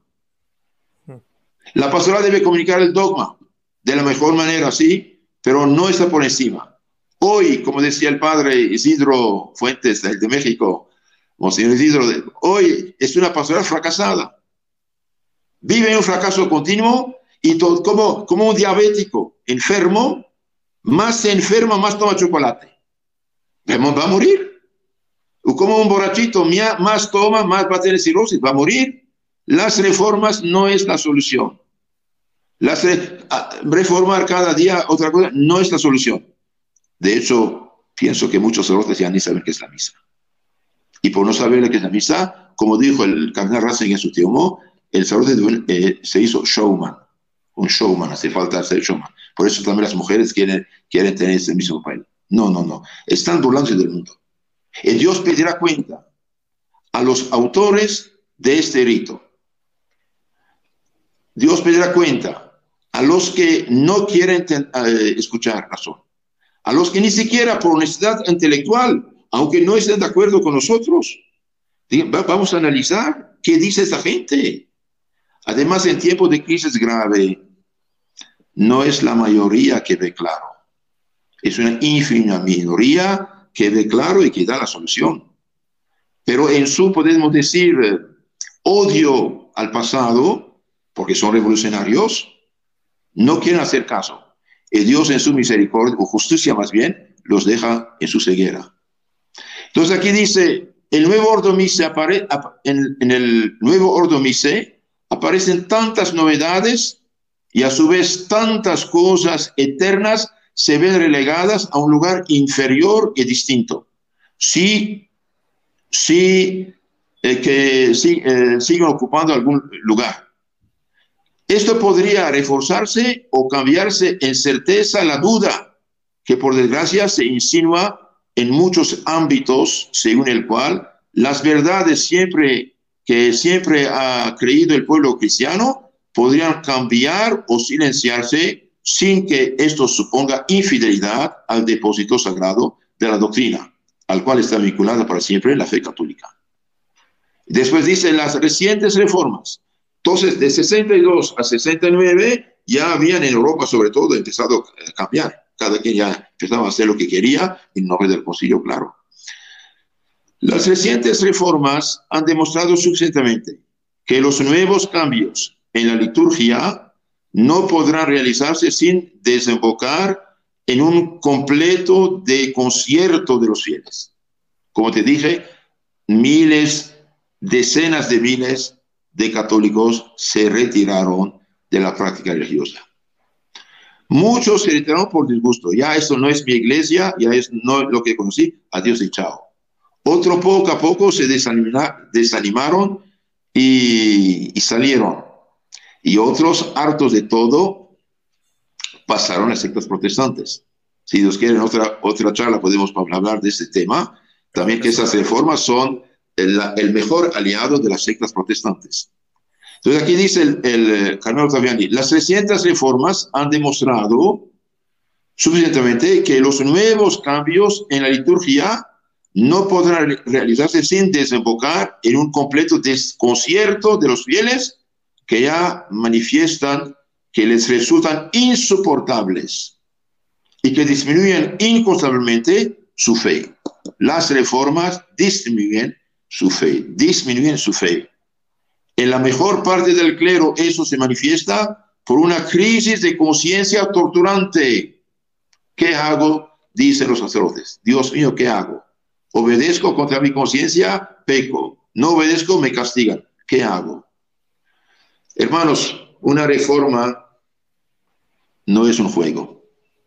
La pastoral debe comunicar el dogma de la mejor manera, sí, pero no está por encima. Hoy, como decía el padre Isidro Fuentes, de México, Monseñor Isidro, hoy es una pastoral fracasada. Vive en un fracaso continuo y todo, como, como un diabético enfermo, más se enferma, más toma chocolate. Va a morir. O como un borrachito, más toma, más va a tener cirrosis, va a morir. Las reformas no es la solución. Las re, reformar cada día otra cosa no es la solución. De hecho, pienso que muchos sacerdotes ya ni saben qué es la misa. Y por no saber qué es la misa, como dijo el cardenal Ratzinger en su Teomo, el sacerdote eh, se hizo showman. Un showman, hace falta ser showman. Por eso también las mujeres quieren, quieren tener ese mismo papel. No, no, no. Están burlándose del mundo. Y Dios pedirá cuenta a los autores de este rito. Dios pedirá cuenta a los que no quieren eh, escuchar razón. A los que ni siquiera por honestidad intelectual, aunque no estén de acuerdo con nosotros, digan, vamos a analizar qué dice esta gente. Además, en tiempos de crisis grave, no es la mayoría que ve claro. Es una ínfima minoría que ve claro y que da la solución. Pero en su, podemos decir, odio al pasado, porque son revolucionarios, no quieren hacer caso. Y Dios en su misericordia, o justicia más bien, los deja en su ceguera. Entonces aquí dice, el nuevo Ordo Missae apare, en, en el nuevo Ordo Missae aparecen tantas novedades y a su vez tantas cosas eternas se ven relegadas a un lugar inferior y distinto. Sí, sí, eh, que sí, eh, siguen ocupando algún lugar. Esto podría reforzarse o cambiarse en certeza la duda, que por desgracia se insinúa en muchos ámbitos, según el cual las verdades siempre, que siempre ha creído el pueblo cristiano podrían cambiar o silenciarse sin que esto suponga infidelidad al depósito sagrado de la doctrina, al cual está vinculada para siempre la fe católica. Después dice las recientes reformas. Entonces, de sesenta y dos a sesenta y nueve ya habían en Europa, sobre todo, empezado a cambiar. Cada quien ya empezaba a hacer lo que quería en nombre del concilio, claro. Las recientes reformas han demostrado suficientemente que los nuevos cambios en la liturgia no podrán realizarse sin desembocar en un completo desconcierto de los fieles. Como te dije, miles, decenas de miles de católicos se retiraron de la práctica religiosa. Muchos se retiraron por disgusto. Ya esto no es mi iglesia, ya es no lo que conocí, adiós y chao. Otros poco a poco se desanima, desanimaron y, y salieron. Y otros, hartos de todo, pasaron a sectas protestantes. Si Dios quiere, en otra, otra charla podemos hablar de este tema. También que esas reformas son el, el mejor aliado de las sectas protestantes. Entonces aquí dice el, el cardenal Ottaviani, las recientes reformas han demostrado suficientemente que los nuevos cambios en la liturgia no podrán realizarse sin desembocar en un completo desconcierto de los fieles que ya manifiestan que les resultan insoportables y que disminuyen incontablemente su fe. Las reformas disminuyen su fe, disminuyen su fe. En la mejor parte del clero eso se manifiesta por una crisis de conciencia torturante. ¿Qué hago? Dicen los sacerdotes. Dios mío, ¿qué hago? Obedezco contra mi conciencia, peco. No obedezco, me castigan. ¿Qué hago? Hermanos, una reforma no es un juego.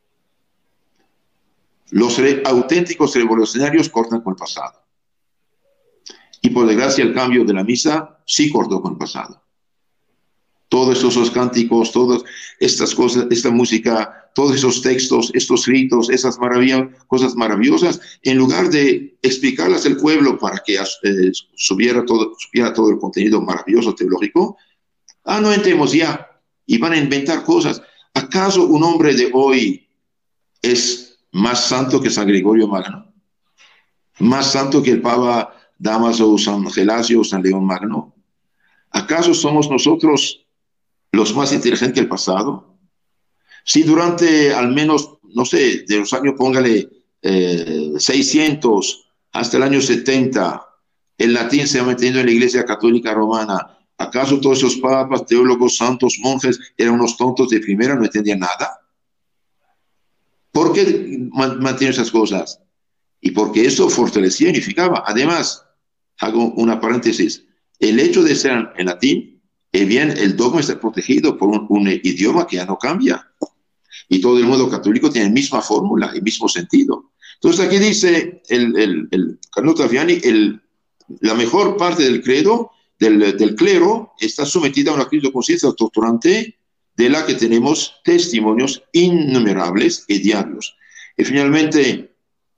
Los re auténticos revolucionarios cortan con el pasado. Y por desgracia el cambio de la misa sí cortó con el pasado. Todos esos cánticos, todas estas cosas, esta música, todos esos textos, estos ritos, esas maravillas, cosas maravillosas, en lugar de explicarlas al pueblo para que eh, subiera, todo, subiera todo el contenido maravilloso teológico, ah, no entremos ya, y van a inventar cosas. ¿Acaso un hombre de hoy es más santo que San Gregorio Magno? ¿Más santo que el Papa Dámaso o San Gelasio o San León Magno? ¿Acaso somos nosotros los más inteligentes del pasado? Si durante al menos, no sé, de los años, póngale eh, seiscientos hasta el año setenta, el latín se ha mantenido en la Iglesia Católica Romana, ¿acaso todos esos papas, teólogos, santos, monjes eran unos tontos de primera, no entendían nada? ¿Por qué mantienen esas cosas? Y porque eso fortalecía y unificaba. Además, hago una paréntesis, el hecho de ser en latín, eh bien, el dogma está protegido por un, un idioma que ya no cambia. y todo el mundo católico tiene la misma fórmula, el mismo sentido. Entonces aquí dice el, el, el Cardinal Ottaviani, el, la mejor parte del credo, del, del clero, está sometida a una crisis de conciencia torturante de la que tenemos testimonios innumerables y diarios. Y finalmente,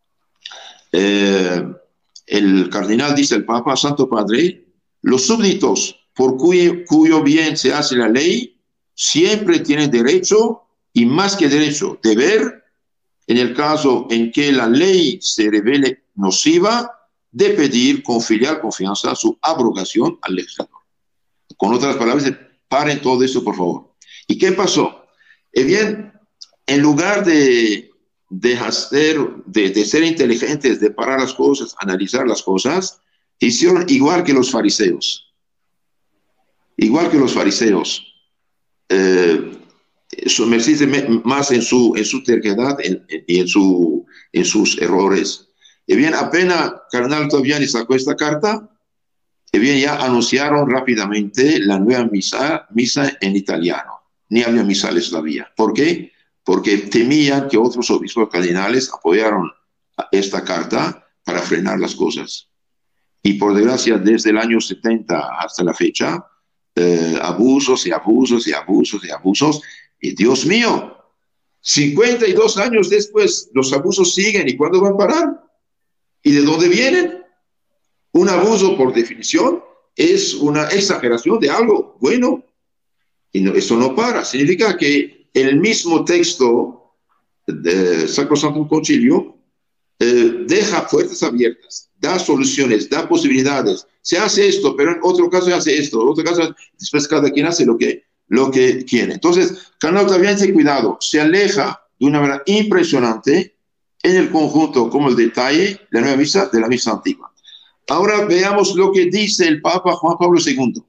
eh, el cardenal dice al Papa, Santo Padre, los súbditos por cuyo, cuyo bien se hace la ley, siempre tienen derecho, y más que derecho, deber, en el caso en que la ley se revele nociva, de pedir con filial confianza su abrogación al legislador. Con otras palabras, paren todo esto, por favor. ¿Y qué pasó? Eh bien, en lugar de, de, hacer, de, de ser inteligentes, de parar las cosas, analizar las cosas, hicieron igual que los fariseos. Igual que los fariseos. Eh, sumergirse más en su, en su terquedad y en, en, su, en sus errores. Y bien, apenas Cardenal Ottaviani sacó esta carta, y bien, ya anunciaron rápidamente la nueva misa, misa en italiano. Ni había misales todavía. ¿Por qué? Porque temían que otros obispos cardinales apoyaron esta carta para frenar las cosas. Y por desgracia, desde el año setenta hasta la fecha, eh, abusos y abusos y abusos y abusos. Y Dios mío, cincuenta y dos años después, los abusos siguen. ¿Y cuándo van a parar? ¿Y de dónde vienen? Un abuso, por definición, es una exageración de algo bueno. Y no, esto no para. Significa que el mismo texto de Sacrosanctum Concilio eh, deja puertas abiertas, da soluciones, da posibilidades. Se hace esto, pero en otro caso se hace esto, en otro caso, después cada quien hace lo que, lo que quiere. Entonces, Cardenal Ottaviani, cuidado, se aleja de una manera impresionante en el conjunto, como el detalle, la nueva misa de la misa antigua. Ahora veamos lo que dice el Papa Juan Pablo segundo.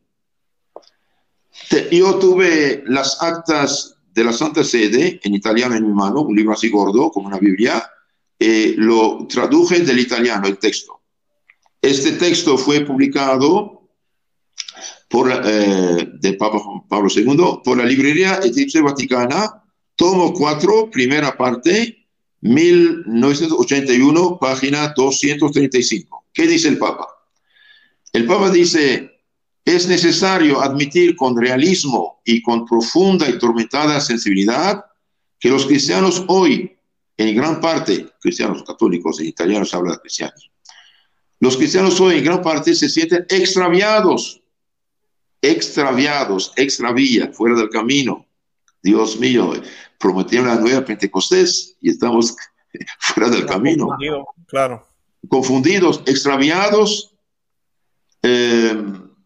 Yo tuve las actas de la Santa Sede en italiano en mi mano, un libro así gordo, como una Biblia, eh, lo traduje del italiano, el texto. Este texto fue publicado por, eh, del Papa Juan Pablo segundo por la Librería Egipcia Vaticana, tomo cuatro, primera parte, mil novecientos ochenta y uno, página doscientos treinta y cinco. ¿Qué dice el Papa? El Papa dice: es necesario admitir con realismo y con profunda y tormentada sensibilidad que los cristianos hoy, en gran parte, cristianos católicos, en italiano se habla de cristianos, los cristianos hoy en gran parte se sienten extraviados, extraviados, extravía, fuera del camino. Dios mío, prometieron la nueva Pentecostés y estamos fuera del camino. Confundido, claro. Confundidos, extraviados, eh,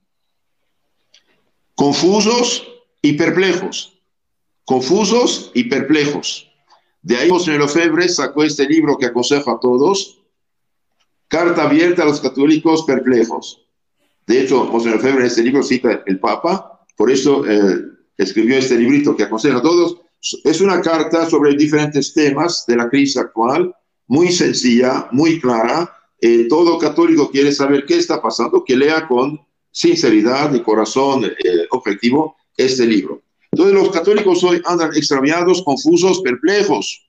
confusos y perplejos. Confusos y perplejos. De ahí Monseñor Lefebvre sacó este libro que aconsejo a todos, Carta abierta a los católicos perplejos. De hecho, Monseñor Lefebvre en este libro cita el Papa, por eso eh, escribió este librito que aconsejo a todos. Es una carta sobre diferentes temas de la crisis actual, muy sencilla, muy clara. Eh, todo católico quiere saber qué está pasando, que lea con sinceridad y corazón eh, objetivo este libro. Entonces los católicos hoy andan extraviados, confusos, perplejos.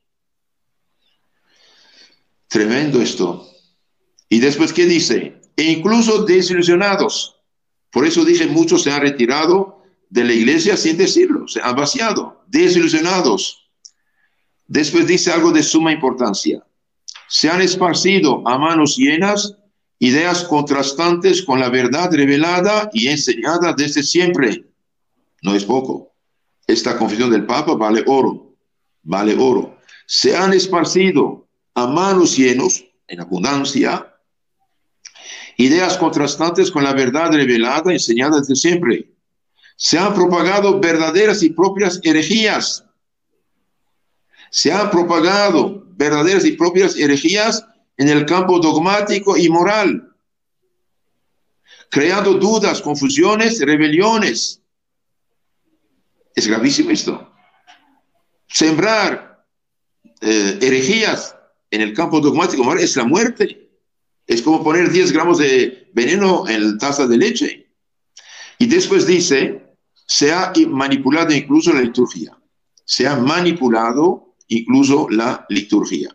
Tremendo esto. Y después, ¿qué dice? E incluso desilusionados. Por eso dije, muchos se han retirado de la iglesia sin decirlo, se han vaciado, desilusionados. Después dice algo de suma importancia. Se han esparcido a manos llenas ideas contrastantes con la verdad revelada y enseñada desde siempre. No es poco. Esta confesión del Papa vale oro, vale oro. Se han esparcido a manos llenos, en abundancia, ideas contrastantes con la verdad revelada y enseñada desde siempre. Se han propagado verdaderas y propias herejías. Se han propagado verdaderas y propias herejías en el campo dogmático y moral, creando dudas, confusiones, rebeliones. Es gravísimo esto. Sembrar eh, herejías en el campo dogmático y moral es la muerte. Es como poner diez gramos de veneno en la taza de leche. Y después dice, se ha manipulado incluso la liturgia. se ha manipulado incluso la liturgia.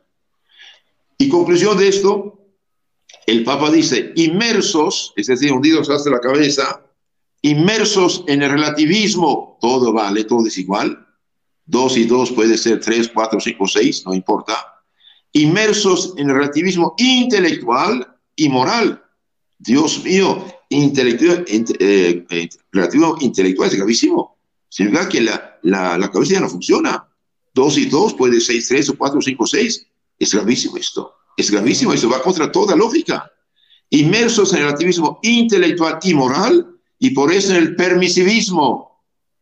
Y conclusión de esto, el Papa dice, inmersos, es decir, hundidos hasta la cabeza, inmersos en el relativismo, todo vale, todo es igual, dos y dos puede ser tres, cuatro, cinco, seis, no importa, inmersos en el relativismo intelectual y moral. Dios mío, intelectual, eh, eh, relativo intelectual es gravísimo. Significa que la, la, la cabeza ya no funciona. Dos y dos puede ser tres o cuatro, cinco, seis. Es gravísimo esto. Es gravísimo. Esto va contra toda lógica. Inmersos en el relativismo intelectual y moral, y por eso en el permisivismo.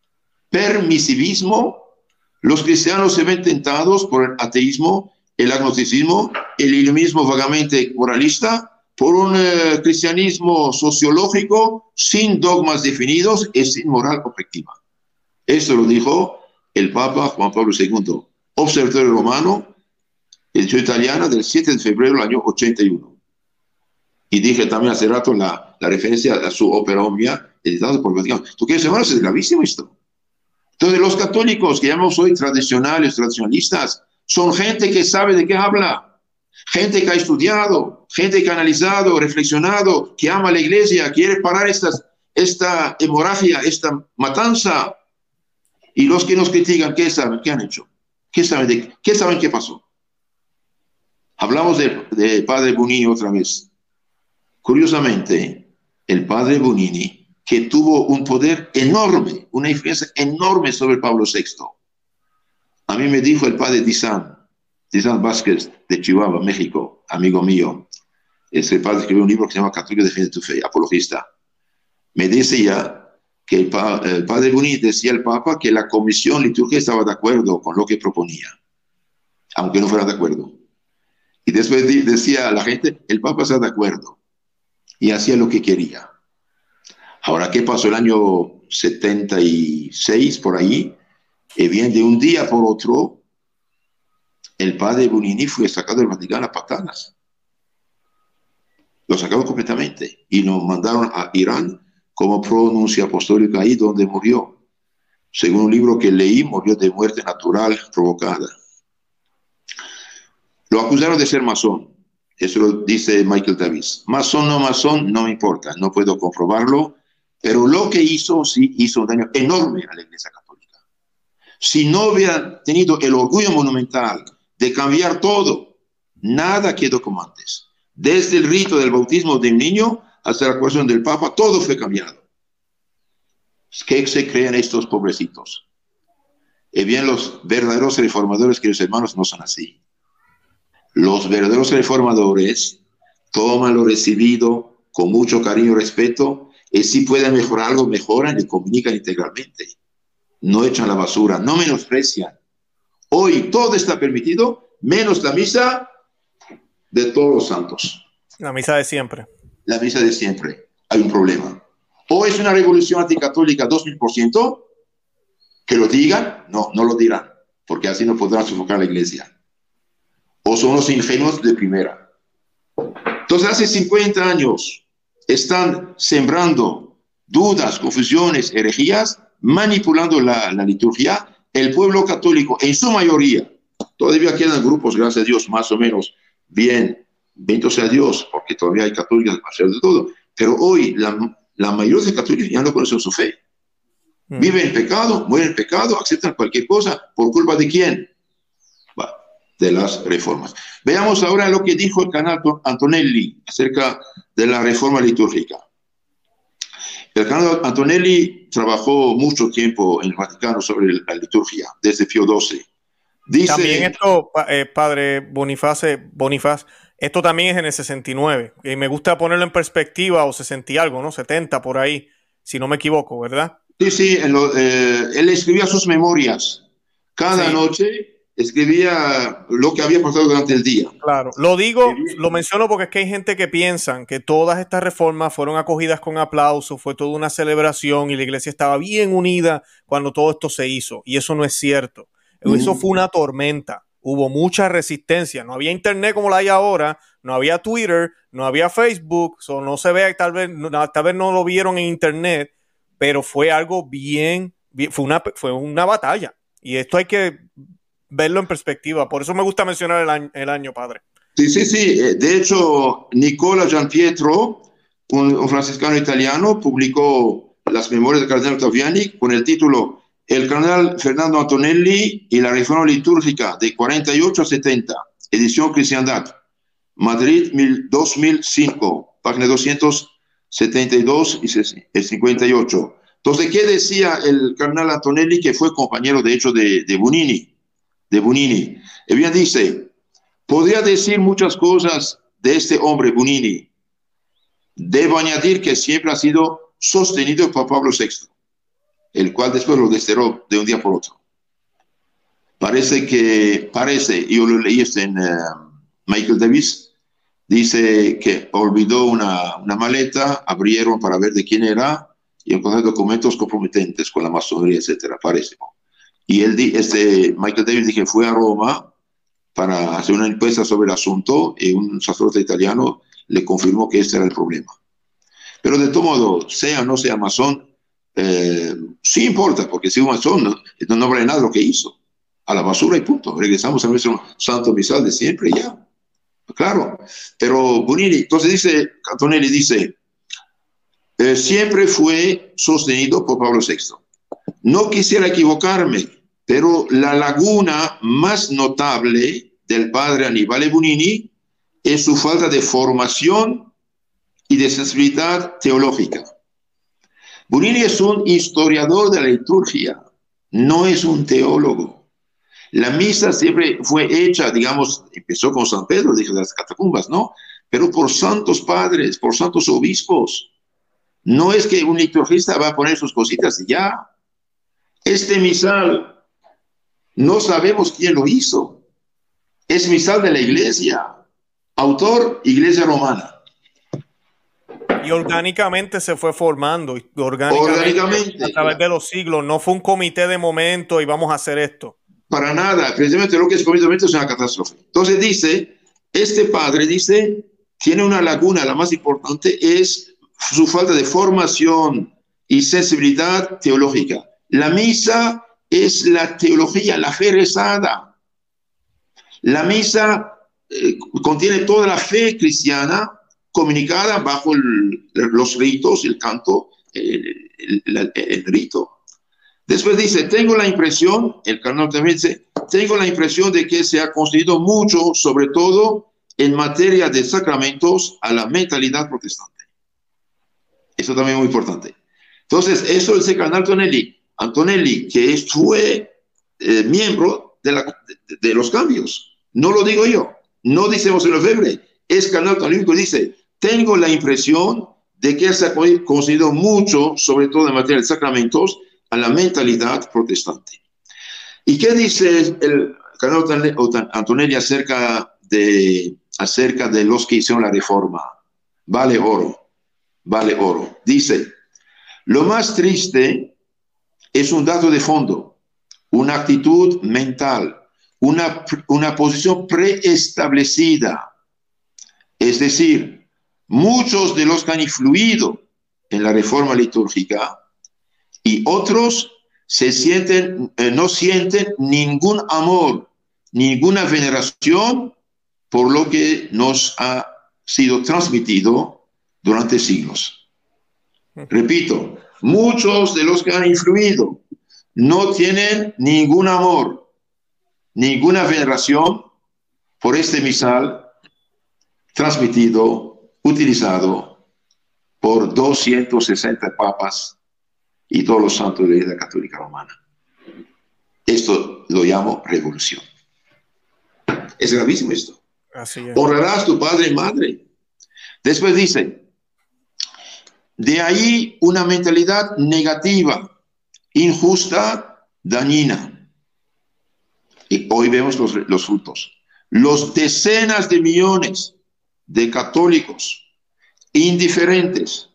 Permisivismo, los cristianos se ven tentados por el ateísmo, el agnosticismo, el iluminismo vagamente moralista, por un eh, cristianismo sociológico sin dogmas definidos y sin moral objetiva. Esto lo dijo el Papa Juan Pablo segundo, Observatorio Romano, edición italiana del siete de febrero del año ochenta y uno. Y dije también hace rato la, la referencia a su ópera Omnia, editada por el Vaticano. ¿Tú quieres hermanos? Es gravísimo esto. Entonces los católicos que llamamos hoy tradicionales, tradicionalistas, son gente que sabe de qué habla, gente que ha estudiado, gente que ha analizado, reflexionado, que ama a la iglesia, quiere parar estas, esta hemorragia, esta matanza. Y los que nos critican, ¿qué saben? ¿Qué han hecho? ¿Qué saben, de, qué, saben qué pasó? Hablamos de, de padre Bonini otra vez. Curiosamente, el padre Bonini, que tuvo un poder enorme, una influencia enorme sobre Pablo sexto. A mí me dijo el padre Dizán, Dizán Vázquez de Chihuahua, México, amigo mío. Ese padre escribió un libro que se llama Católico Defiende tu Fe, apologista. Me decía que el, pa, el padre Bonini decía al Papa que la comisión litúrgica estaba de acuerdo con lo que proponía, aunque no fuera de acuerdo. Y después de, decía a la gente, el Papa está de acuerdo, y hacía lo que quería. Ahora, ¿qué pasó el año setenta y seis, por ahí? Y bien, de un día por otro, el padre Bonini fue sacado del Vaticano a patadas. Lo sacaron completamente y lo mandaron a Irán como pronuncio apostólico, ahí donde murió. Según un libro que leí, murió de muerte natural provocada. Lo acusaron de ser masón. Eso lo dice Michael Davis. Masón o no masón, no me importa, no puedo comprobarlo, pero lo que hizo, sí, hizo un daño enorme a la Iglesia Católica. Si no hubiera tenido el orgullo monumental de cambiar todo, nada quedó como antes. Desde el rito del bautismo del niño hasta la coronación del Papa, todo fue cambiado. ¿Qué se creen estos pobrecitos? Y bien, los verdaderos reformadores, queridos hermanos, no son así. Los verdaderos reformadores toman lo recibido con mucho cariño y respeto, y si pueden mejorar algo, mejoran y comunican integralmente. No echan la basura, no menosprecian. Hoy todo está permitido, menos la misa de todos los santos. La misa de siempre. La misa de siempre. Hay un problema. O es una revolución anticatólica dos mil por ciento, que lo digan, no, no lo dirán, porque así no podrán sofocar la iglesia. O son los ingenuos de primera. Entonces, hace cincuenta años están sembrando dudas, confusiones, herejías, manipulando la, la liturgia. El pueblo católico, en su mayoría, todavía quedan grupos, gracias a Dios, más o menos bien, bendito sea Dios, porque todavía hay católicos hacer de todo. Pero hoy, la, la mayoría de los católicos ya no conocen su fe. Mm. Viven en pecado, mueren en pecado, aceptan cualquier cosa. ¿Por culpa de quién? De las reformas. Veamos ahora lo que dijo el canal Antonelli acerca de la reforma litúrgica. El canal Antonelli trabajó mucho tiempo en el Vaticano sobre la liturgia, desde Pío doce. Dice, también esto, eh, padre Boniface, Bonifaz, esto también es en el sesenta y nueve. Y me gusta ponerlo en perspectiva, o sesenta y algo, ¿no? setenta por ahí, si no me equivoco, ¿verdad? Sí, sí, en lo, eh, él escribía sus memorias. Cada sí. noche escribía lo que había pasado durante el día. Claro, lo digo, lo menciono porque es que hay gente que piensan que todas estas reformas fueron acogidas con aplausos, fue toda una celebración y la iglesia estaba bien unida cuando todo esto se hizo, y eso no es cierto. Mm. Eso fue una tormenta, hubo mucha resistencia, no había internet como la hay ahora, no había Twitter, no había Facebook, so no se ve, tal vez, no, tal vez no lo vieron en internet, pero fue algo bien, bien fue, una, fue una batalla. Y esto hay que verlo en perspectiva. Por eso me gusta mencionar el año, el año padre. Sí, sí, sí. De hecho, Nicola Gianpietro, un, un franciscano italiano, publicó las memorias del cardenal Ottaviani con el título El cardenal Fernando Antonelli y la reforma litúrgica de cuarenta y ocho a setenta, edición Cristiandad, Madrid dos mil cinco, página doscientos setenta y dos y cincuenta y ocho. Entonces, ¿qué decía el cardenal Antonelli, que fue compañero, de hecho, de, de Bonini? De Bonini. Y bien dice, podría decir muchas cosas de este hombre, Bonini. Debo añadir que siempre ha sido sostenido por Pablo sexto, el cual después lo desterró de un día por otro. Parece que, parece, yo lo leí esto en uh, Michael Davis, dice que olvidó una, una maleta, abrieron para ver de quién era y encontraron documentos comprometentes con la masonería, etcétera, parece. Y él, este Michael Davis, dije, fue a Roma para hacer una encuesta sobre el asunto y un sacerdote italiano le confirmó que este era el problema. Pero de todo modo, sea o no sea masón, eh, sí importa, porque si un masón no, no vale nada lo que hizo. A la basura y punto. Regresamos a nuestro santo misal de siempre y ya. Claro. Pero Bonini, entonces dice, Antonelli dice, eh, siempre fue sostenido por Pablo sexto. No quisiera equivocarme, pero la laguna más notable del padre Annibale Bonini es su falta de formación y de sensibilidad teológica. Bonini es un historiador de la liturgia, no es un teólogo. La misa siempre fue hecha, digamos, empezó con San Pedro, dijo de las catacumbas, ¿no? Pero por santos padres, por santos obispos. No es que un liturgista va a poner sus cositas y ya. Este misal, no sabemos quién lo hizo. Es misal de la iglesia. Autor, Iglesia Romana. Y orgánicamente se fue formando. Orgánicamente, orgánicamente a través de los siglos. No fue un comité de momento y vamos a hacer esto. Para nada. Precisamente lo que es comité de momento es una catástrofe. Entonces dice, este padre dice, tiene una laguna. La más importante es su falta de formación y sensibilidad teológica. La misa es la teología, la fe rezada. La misa eh, contiene toda la fe cristiana comunicada bajo el, los ritos, el canto, el, el, el, el rito. Después dice, tengo la impresión, el cardenal también dice, tengo la impresión de que se ha construido mucho, sobre todo en materia de sacramentos, a la mentalidad protestante. Eso también es muy importante. Entonces, eso es el cardenal Antonelli. Antonelli, que fue eh, miembro de, la, de, de los cambios. No lo digo yo, no dice José Lefebvre, es cardenal Antonelli que dice, tengo la impresión de que se ha construido mucho, sobre todo en materia de sacramentos, a la mentalidad protestante. ¿Y qué dice el cardenal Antonelli acerca de, acerca de los que hicieron la reforma? Vale oro, vale oro. Dice, lo más triste es un dato de fondo, una actitud mental, una, una posición preestablecida. Es decir, muchos de los que han influido en la reforma litúrgica y otros se sienten, eh, no sienten ningún amor, ninguna veneración por lo que nos ha sido transmitido durante siglos. Repito, muchos de los que han influido no tienen ningún amor, ninguna veneración por este misal transmitido, utilizado por doscientos sesenta papas y todos los santos de la Iglesia Católica Romana. Esto lo llamo revolución. Es gravísimo esto. Así es. Honrarás a tu padre y madre. Después dice, de ahí una mentalidad negativa, injusta, dañina. Y hoy vemos los, los frutos. Los decenas de millones de católicos indiferentes,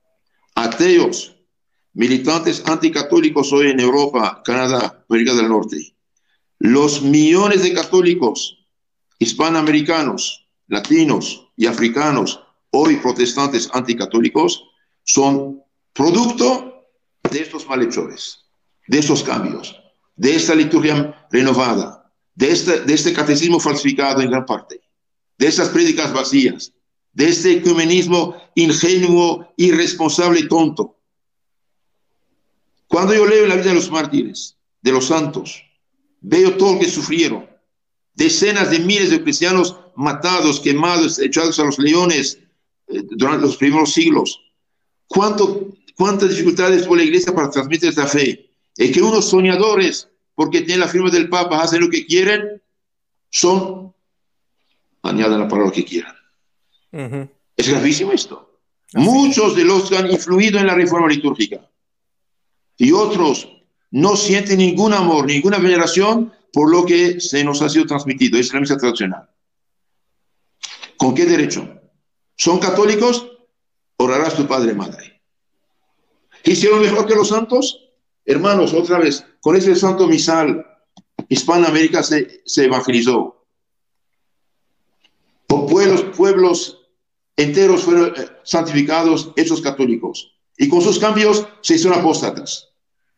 ateos, militantes anticatólicos hoy en Europa, Canadá, América del Norte, los millones de católicos hispanoamericanos, latinos y africanos, hoy protestantes anticatólicos, son producto de estos malhechores, de estos cambios. de esta liturgia renovada, de este, de este catecismo falsificado en gran parte, de estas prédicas vacías, de este ecumenismo ingenuo, irresponsable y tonto. Cuando yo leo la vida de los mártires, de los santos, veo todo lo que sufrieron, decenas de miles de cristianos matados, quemados, echados a los leones eh, durante los primeros siglos. ¿Cuánto, ¿Cuántas dificultades tuvo la iglesia para transmitir esta fe? Y que unos soñadores, porque tienen la firma del Papa, hacen lo que quieren, son, añaden la palabra que quieran. Uh-huh. Es gravísimo esto. Así Muchos es. de los que han influido en la reforma litúrgica y otros no sienten ningún amor, ninguna veneración por lo que se nos ha sido transmitido. Es la misa tradicional. ¿Con qué derecho? ¿Son católicos? Orarás tu padre y madre. ¿Hicieron mejor que los santos? Hermanos, otra vez, con ese santo misal, Hispanoamérica se, se evangelizó. Por pueblos, pueblos enteros fueron santificados, hechos católicos. Y con sus cambios se hicieron apóstatas.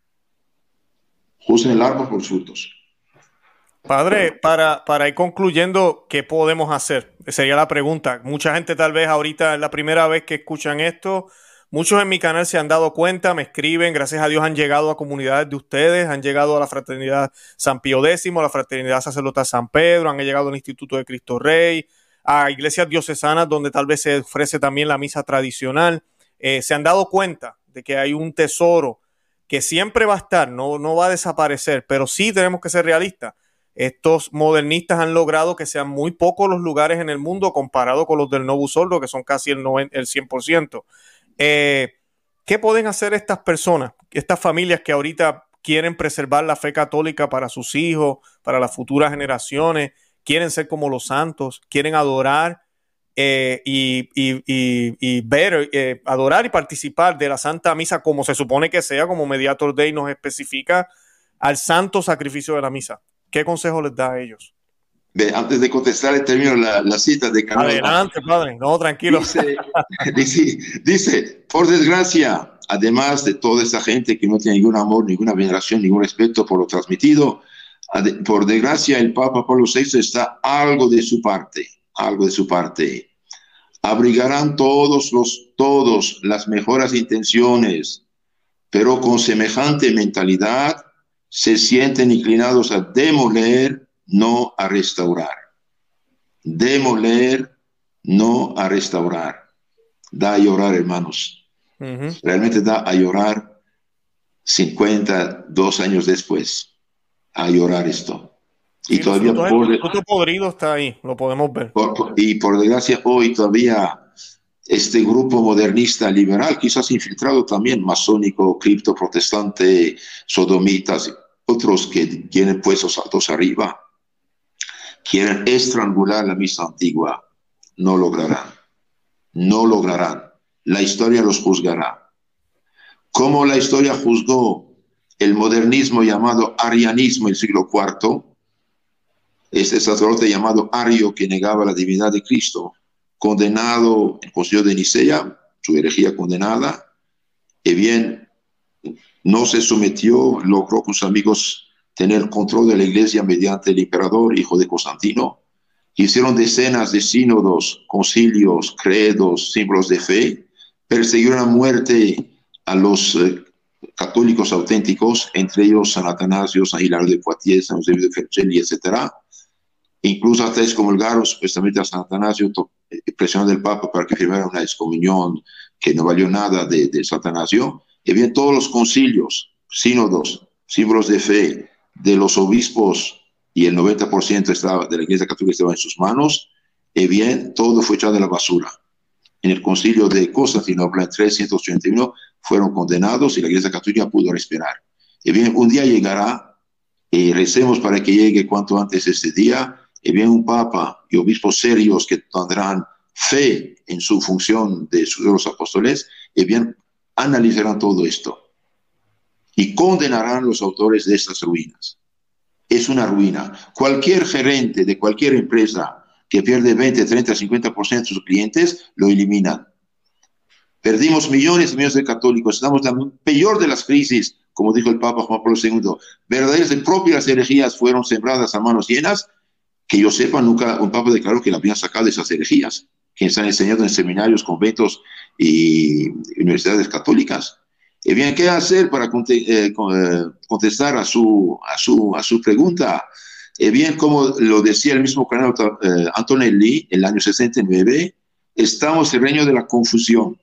Juzguen el árbol por sus frutos. Padre, para, para ir concluyendo, ¿qué podemos hacer? Sería la pregunta. Mucha gente tal vez ahorita es la primera vez que escuchan esto. Muchos en mi canal se han dado cuenta, me escriben, gracias a Dios han llegado a comunidades de ustedes, han llegado a la Fraternidad San Pío X, a la Fraternidad Sacerdotal San Pedro, han llegado al Instituto de Cristo Rey, a iglesias diocesanas donde tal vez se ofrece también la misa tradicional. Eh, se han dado cuenta de que hay un tesoro que siempre va a estar, no, no va a desaparecer, pero sí tenemos que ser realistas. Estos modernistas han logrado que sean muy pocos los lugares en el mundo comparado con los del Novus Ordo, que son casi el, noventa, el cien por ciento. Eh, ¿Qué pueden hacer estas personas, estas familias que ahorita quieren preservar la fe católica para sus hijos, para las futuras generaciones, quieren ser como los santos, quieren adorar eh, y, y, y, y ver, eh, adorar y participar de la Santa Misa como se supone que sea, como Mediator Dei nos especifica, al santo sacrificio de la misa? ¿Qué consejo les da a ellos? Ve, antes de contestar, termino la, la cita de Carlos. Adelante, padre. No, tranquilo. Dice, dice, dice, por desgracia, además de toda esta gente que no tiene ningún amor, ninguna veneración, ningún respeto por lo transmitido, por desgracia, el Papa Pablo sexto está algo de su parte, algo de su parte. Abrigarán todos los, todos las mejores intenciones, pero con semejante mentalidad se sienten inclinados a demoler, no a restaurar. Demoler, no a restaurar. Da a llorar, hermanos. Uh-huh. Realmente da a llorar cincuenta, dos años después. A llorar esto. Sí, y todavía el fruto, el fruto podrido está ahí, lo podemos ver. Por, por, y por desgracia hoy todavía este grupo modernista liberal, quizás infiltrado también, masónico, cripto, protestante, sodomitas, otros que tienen puestos altos arriba, quieren estrangular la misa antigua. No lograrán. No lograrán. La historia los juzgará. Como la historia juzgó el modernismo llamado arianismo en el siglo cuarto, este sacerdote llamado Ario que negaba la divinidad de Cristo, condenado en el Concilio de Nicea, su herejía condenada, y bien, no se sometió, logró con sus amigos tener control de la iglesia mediante el emperador, hijo de Constantino. Hicieron decenas de sínodos, concilios, credos, símbolos de fe, persiguieron a muerte a los eh, católicos auténticos, entre ellos San Atanasio, San Hilario de Poitiers, San Eusebio de Vercelli, etcétera. Incluso hasta excomulgaron supuestamente a San Atanasio, presionando al Papa para que firmara una excomunión que no valió nada de, de San Atanasio. Y bien, todos los concilios, sínodos, símbolos de fe de los obispos, y el noventa por ciento estaba, de la Iglesia Católica estaba en sus manos, y bien, todo fue echado a la basura. En el concilio de Constantinopla, en trescientos ochenta y uno, fueron condenados y la Iglesia Católica pudo respirar. Y bien, un día llegará, y recemos para que llegue cuanto antes este día, y bien, un papa y obispos serios que tendrán fe en su función de sus los apóstoles, y bien, analizarán todo esto y condenarán los autores de estas ruinas. Es una ruina. Cualquier gerente de cualquier empresa que pierde veinte, treinta, cincuenta por ciento de sus clientes, lo eliminan. Perdimos millones y millones de católicos. Estamos en la peor de las crisis como dijo el Papa Juan Pablo segundo, verdaderas y propias herejías fueron sembradas a manos llenas, que yo sepa, nunca un Papa declaró que la habían sacado de esas herejías, que están enseñando en seminarios, conventos y universidades católicas. Y bien, ¿qué hacer para eh, contestar a su, a su, a su pregunta? Y bien, como lo decía el mismo cardenal eh, Antonelli en el año sesenta y nueve, estamos en el reino de la confusión.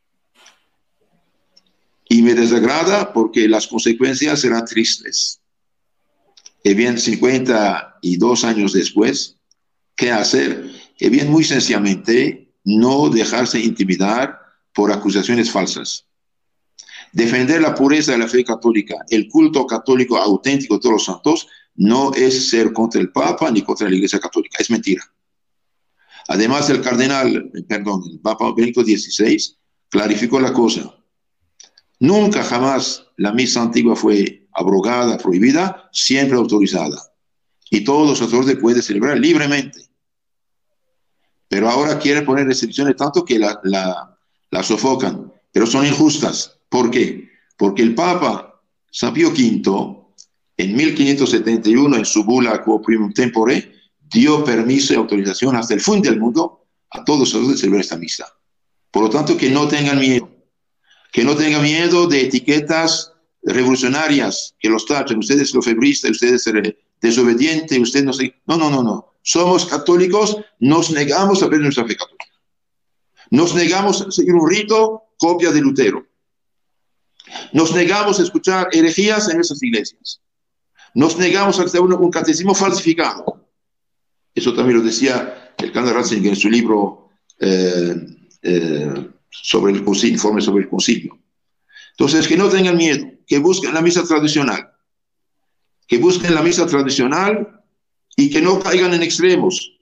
Y me desagrada porque las consecuencias serán tristes. Y bien, cincuenta y dos años después, ¿qué hacer? Y bien, muy sencillamente, no dejarse intimidar por acusaciones falsas. Defender la pureza de la fe católica, el culto católico auténtico de todos los santos, no es ser contra el Papa ni contra la Iglesia Católica, es mentira. Además, el cardenal, perdón, el Papa Benedicto dieciséis clarificó la cosa. Nunca jamás la misa antigua fue abrogada, prohibida, siempre autorizada. Y todos los sacerdotes pueden celebrar libremente. Pero ahora quieren poner restricciones tanto que la, la, la sofocan, pero son injustas. ¿Por qué? Porque el Papa San Pío quinto, en mil quinientos setenta y uno, en su bula Quo Primum Tempore, dio permiso y autorización hasta el fin del mundo a todos los sacerdotes de celebrar esta misa. Por lo tanto, que no tengan miedo. Que no tengan miedo de etiquetas revolucionarias que los tachen. Ustedes los febristas, ustedes desobedientes, ustedes no sé. No, no, no, no. Somos católicos, nos negamos a ver nuestra fe católica. Nos negamos a seguir un rito copia de Lutero. Nos negamos a escuchar herejías en esas iglesias. Nos negamos a hacer un, un catecismo falsificado. Eso también lo decía el cardenal Ratzinger en su libro eh, eh, sobre el concilio, informe sobre el concilio. Entonces, que no tengan miedo, que busquen la misa tradicional, que busquen la misa tradicional y que no caigan en extremos.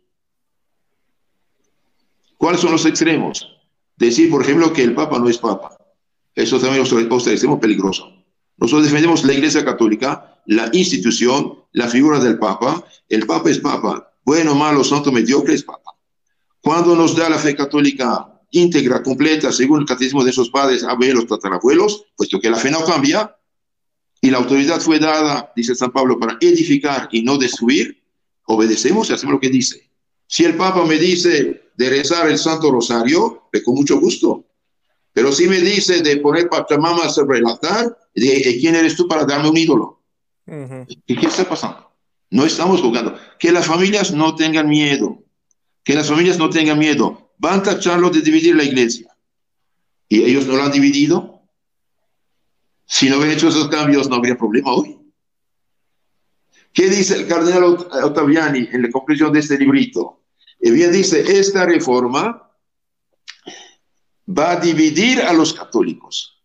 ¿Cuáles son los extremos? Decir, por ejemplo, que el Papa no es Papa. Eso también es otro extremo peligroso. Nosotros defendemos la Iglesia Católica, la institución, la figura del Papa. El Papa es Papa. Bueno, malo, santo, mediocre es Papa. Cuando nos da la fe católica íntegra, completa, según el catecismo de esos padres, abuelos, tatarabuelos, puesto que la fe no cambia, y la autoridad fue dada, dice San Pablo, para edificar y no destruir, obedecemos y hacemos lo que dice. Si el Papa me dice de rezar el Santo Rosario, pues con mucho gusto. Pero si me dice de poner Pachamama sobre el altar, de, ¿quién eres tú para darme un ídolo? Uh-huh. ¿Qué, ¿Qué está pasando? No estamos jugando. Que las familias no tengan miedo. Que las familias no tengan miedo. Van a tacharlo de dividir la iglesia. ¿Y ellos no lo han dividido? Si no hubieran hecho esos cambios, no habría problema hoy. ¿Qué dice el cardenal Ottaviani en la conclusión de este librito? Y bien dice, esta reforma va a dividir a los católicos.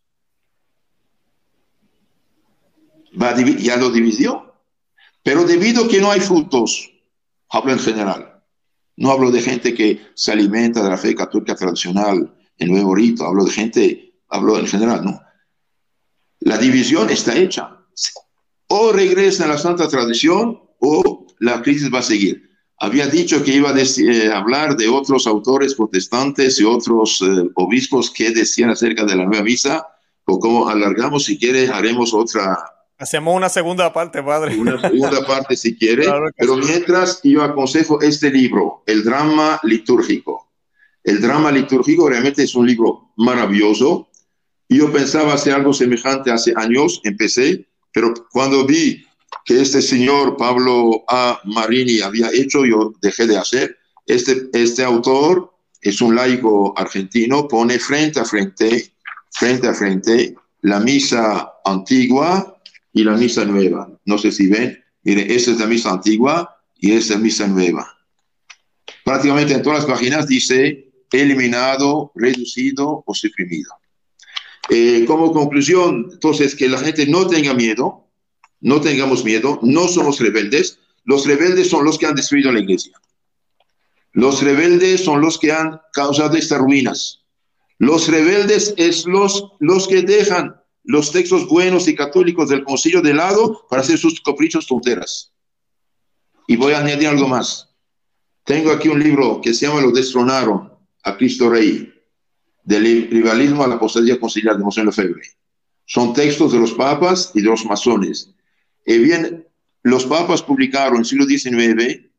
Va a dividir, ya lo dividió. Pero debido a que no hay frutos, hablo en general. No hablo de gente que se alimenta de la fe católica tradicional, el nuevo rito. Hablo de gente, hablo en general, ¿no? La división está hecha. O regresa a la santa tradición o la crisis va a seguir. Había dicho que iba a eh, hablar de otros autores protestantes y otros eh, obispos que decían acerca de la nueva misa, o como alargamos, si quiere, haremos otra. Hacemos una segunda parte, padre. Una segunda parte, si quiere. Claro pero sí. Mientras, yo aconsejo este libro, El Drama Litúrgico. El Drama Litúrgico realmente es un libro maravilloso. Yo pensaba hacer algo semejante hace años, empecé, pero cuando vi que este señor Pablo A. Marini había hecho, yo dejé de hacer. Este, este autor es un laico argentino, pone frente a frente, frente a frente, la misa antigua y la misa nueva. No sé si ven, miren, esta es la misa antigua y esta es la misa nueva. Prácticamente en todas las páginas dice eliminado, reducido o suprimido. Eh, como conclusión, entonces, que la gente no tenga miedo, no tengamos miedo, no somos rebeldes. Los rebeldes son los que han destruido la iglesia. Los rebeldes son los que han causado estas ruinas. Los rebeldes es los, los que dejan los textos buenos y católicos del concilio de lado para hacer sus caprichos tonteras. Y voy a añadir algo más. Tengo aquí un libro que se llama Lo destronaron a Cristo Rey, del rivalismo a la apostasía conciliar de Monseñor Lefebvre. son textos de los papas y de los masones. Y bien, los papas publicaron en el siglo diecinueve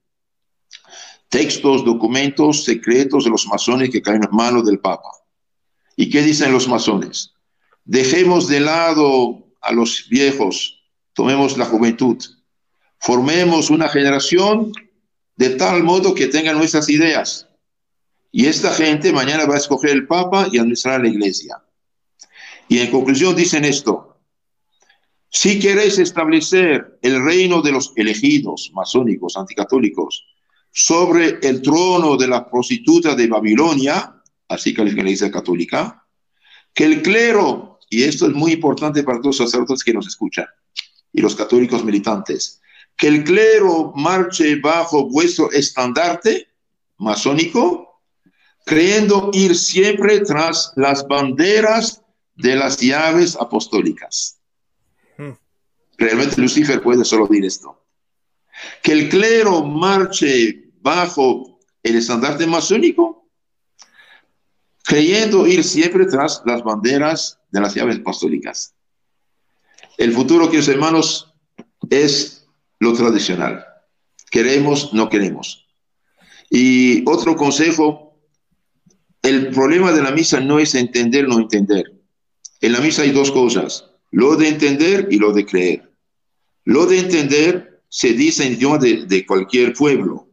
textos, documentos secretos de los masones que caen en manos del papa. ¿Y qué dicen los masones? Dejemos de lado a los viejos, tomemos la juventud, formemos una generación de tal modo que tengan nuestras ideas. Y esta gente mañana va a escoger el papa y administrar la iglesia. Y en conclusión dicen esto: si queréis establecer el reino de los elegidos, masónicos, anticatólicos, sobre el trono de la prostituta de Babilonia, así califica la Iglesia Católica, que el clero, y esto es muy importante para todos los sacerdotes que nos escuchan, y los católicos militantes, que el clero marche bajo vuestro estandarte masónico, creyendo ir siempre tras las banderas de las llaves apostólicas. Hmm. Realmente Lucifer puede solo decir esto. Que el clero marche bajo el estandarte masónico, creyendo ir siempre tras las banderas de las llaves apostólicas. El futuro, queridos hermanos, es lo tradicional. Queremos, no queremos. Y otro consejo: el problema de la misa no es entender o no entender. En la misa hay dos cosas: lo de entender y lo de creer. Lo de entender se dice en idioma de, de cualquier pueblo.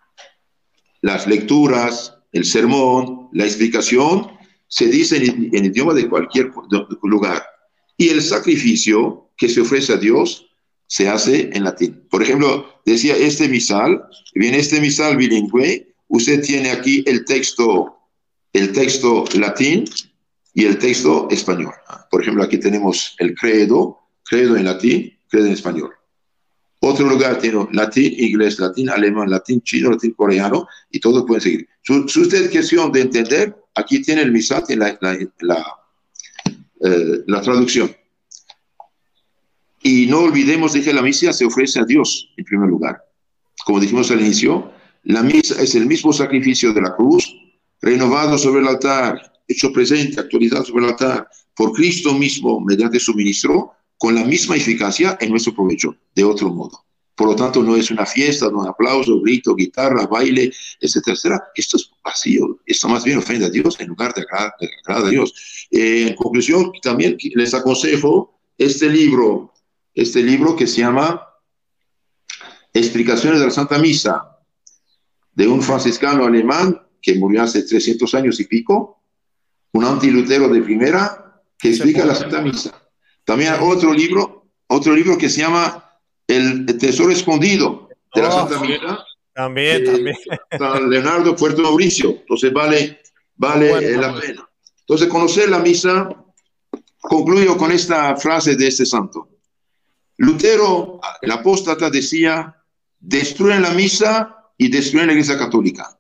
Las lecturas, el sermón, la explicación se dice en, en idioma de cualquier lugar. Y el sacrificio que se ofrece a Dios se hace en latín. Por ejemplo, decía este misal, bien, este misal bilingüe, usted tiene aquí el texto, el texto latín y el texto español. Por ejemplo, aquí tenemos el credo, credo en latín, credo en español. Otro lugar tiene latín, inglés, latín, alemán, latín, chino, latín, coreano, y todos pueden seguir. Si, si usted es cuestión de entender, aquí tiene el misal, tiene la, la, la, eh, la traducción. Y no olvidemos de que la misa se ofrece a Dios en primer lugar. Como dijimos al inicio, la misa es el mismo sacrificio de la cruz, renovado sobre el altar, hecho presente, actualizado sobre el altar, por Cristo mismo, mediante su ministro, con la misma eficacia en nuestro provecho, de otro modo. Por lo tanto, no es una fiesta, no es un aplauso, grito, guitarra, baile, etcétera, etcétera. Esto es vacío, esto más bien ofende a Dios en lugar de agradar, de agradar a Dios. Eh, en conclusión, también les aconsejo este libro, este libro que se llama Explicaciones de la Santa Misa, de un franciscano alemán que murió hace trescientos años y pico, un antilutero de primera, que explica la Santa Misa. También hay otro libro, otro libro que se llama El Tesoro Escondido de la oh, Santa Misa. También, eh, también. San Leonardo Puerto Mauricio. Entonces vale, vale bueno, eh, la pena. Entonces conocer la misa, concluyo con esta frase de este santo. Lutero, el apóstata, decía: destruyen la misa y destruyen la Iglesia Católica.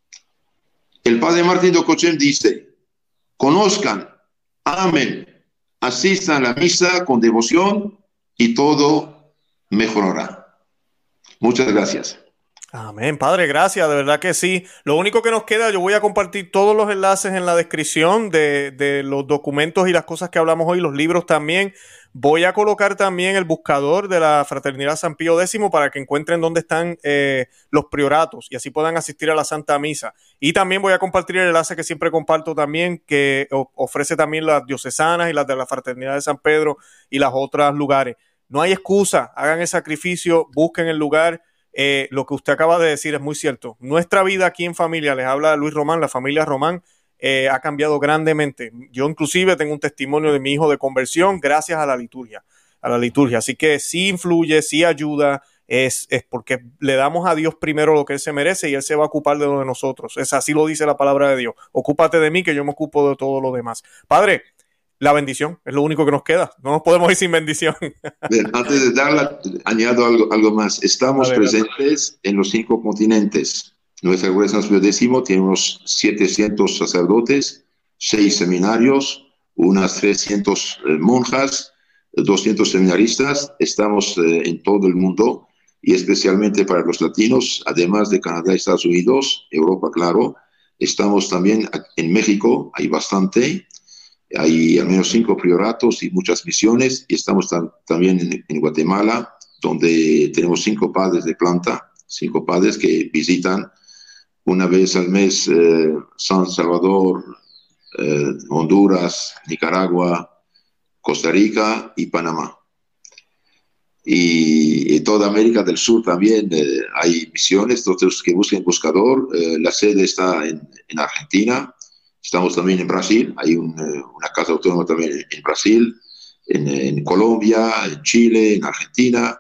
El padre Martín de Ocochem dice: conozcan, amen, asistan a la misa con devoción y todo mejorará. Muchas gracias. Amén, Padre, gracias, de verdad que sí. Lo único que nos queda, yo voy a compartir todos los enlaces en la descripción de, de los documentos y las cosas que hablamos hoy, los libros también. Voy a colocar también el buscador de la Fraternidad San Pío X para que encuentren dónde están eh, los prioratos y así puedan asistir a la Santa Misa. Y también voy a compartir el enlace que siempre comparto también, que ofrece también las diocesanas y las de la Fraternidad de San Pedro y las otras lugares. No hay excusa, hagan el sacrificio, busquen el lugar. Eh, lo que usted acaba de decir es muy cierto. Nuestra vida aquí en familia, les habla Luis Román, la familia Román, eh, ha cambiado grandemente. Yo inclusive tengo un testimonio de mi hijo de conversión gracias a la liturgia, a la liturgia. Así que sí influye, sí ayuda, es, es porque le damos a Dios primero lo que Él se merece y Él se va a ocupar de lo de nosotros. Es así lo dice la palabra de Dios. Ocúpate de mí que yo me ocupo de todo lo demás. Padre, la bendición es lo único que nos queda. No nos podemos ir sin bendición. Bien, antes de darla, añado algo, algo más. Estamos ver, presentes en los cinco continentes. Nuestra Iglesia San Pío X tiene unos setecientos sacerdotes, seis seminarios, unas trescientas eh, monjas, doscientos seminaristas. Estamos eh, en todo el mundo y especialmente para los latinos, además de Canadá, Estados Unidos, Europa, claro. Estamos también en México, hay bastante. Hay al menos cinco prioratos y muchas misiones, y estamos tam también en, en Guatemala, donde tenemos cinco padres de planta, cinco padres que visitan una vez al mes eh, San Salvador, eh, Honduras, Nicaragua, Costa Rica y Panamá. Y en toda América del Sur también eh, hay misiones, entonces que busquen buscador. Eh, la sede está en, en Argentina, estamos también en Brasil, hay un, eh, una casa autónoma también en, en Brasil, en, en Colombia, en Chile, en Argentina,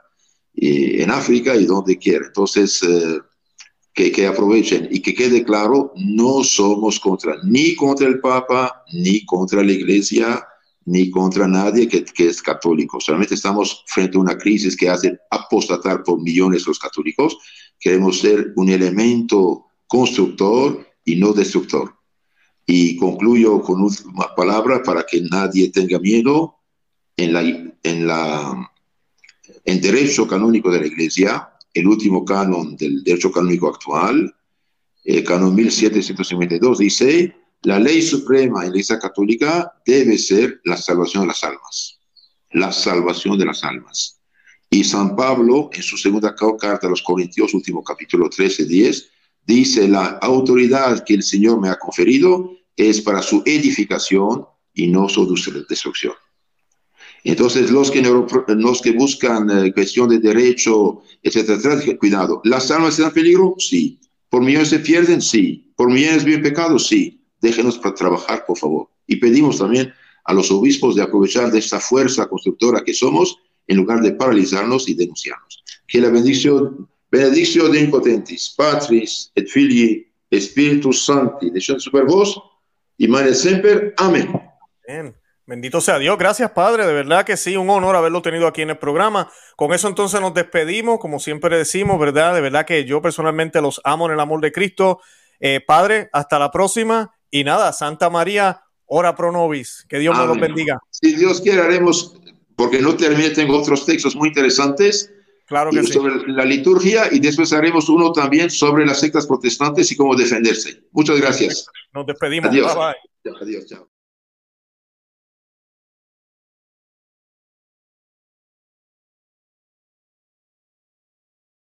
y en África y donde quiera. Entonces, eh, que, que aprovechen y que quede claro, no somos contra, ni contra el Papa, ni contra la Iglesia, ni contra nadie que, que es católico. Solamente estamos frente a una crisis que hace apostatar por millones los católicos. Queremos ser un elemento constructor y no destructor. Y concluyo con una palabra para que nadie tenga miedo. En la, en la en derecho canónico de la Iglesia, el último canon del derecho canónico actual, el canon mil setecientos cincuenta y dos, dice: la ley suprema en la Iglesia Católica debe ser la salvación de las almas. La salvación de las almas. Y San Pablo, en su segunda carta a los Corintios, último capítulo trece, diez, dice: la autoridad que el Señor me ha conferido es para su edificación y no su destrucción. Entonces, los que, los que buscan eh, cuestión de derecho, etcétera, etcétera, cuidado. ¿Las almas están en peligro? Sí. ¿Por millones se pierden? Sí. ¿Por millones viven pecados? Sí. Déjenos para trabajar, por favor. Y pedimos también a los obispos de aprovechar de esta fuerza constructora que somos, en lugar de paralizarnos y denunciarnos. Que la bendición, benedictio de impotentis, Patris et Filii, Spiritus Sancti, descendat super vos, y mane semper. Amén. Bien. Bendito sea Dios. Gracias, Padre. De verdad que sí, un honor haberlo tenido aquí en el programa. Con eso entonces nos despedimos, como siempre decimos, ¿verdad? De verdad que yo personalmente los amo en el amor de Cristo. Eh, Padre, hasta la próxima. Y nada, Santa María, ora pro nobis. Que Dios me los bendiga. Si Dios quiere, haremos, porque no terminé, tengo otros textos muy interesantes. Claro que sí. Sobre la liturgia, y después haremos uno también sobre las sectas protestantes y cómo defenderse. Muchas gracias. Nos despedimos. Adiós. Bye, bye. Adiós, chao.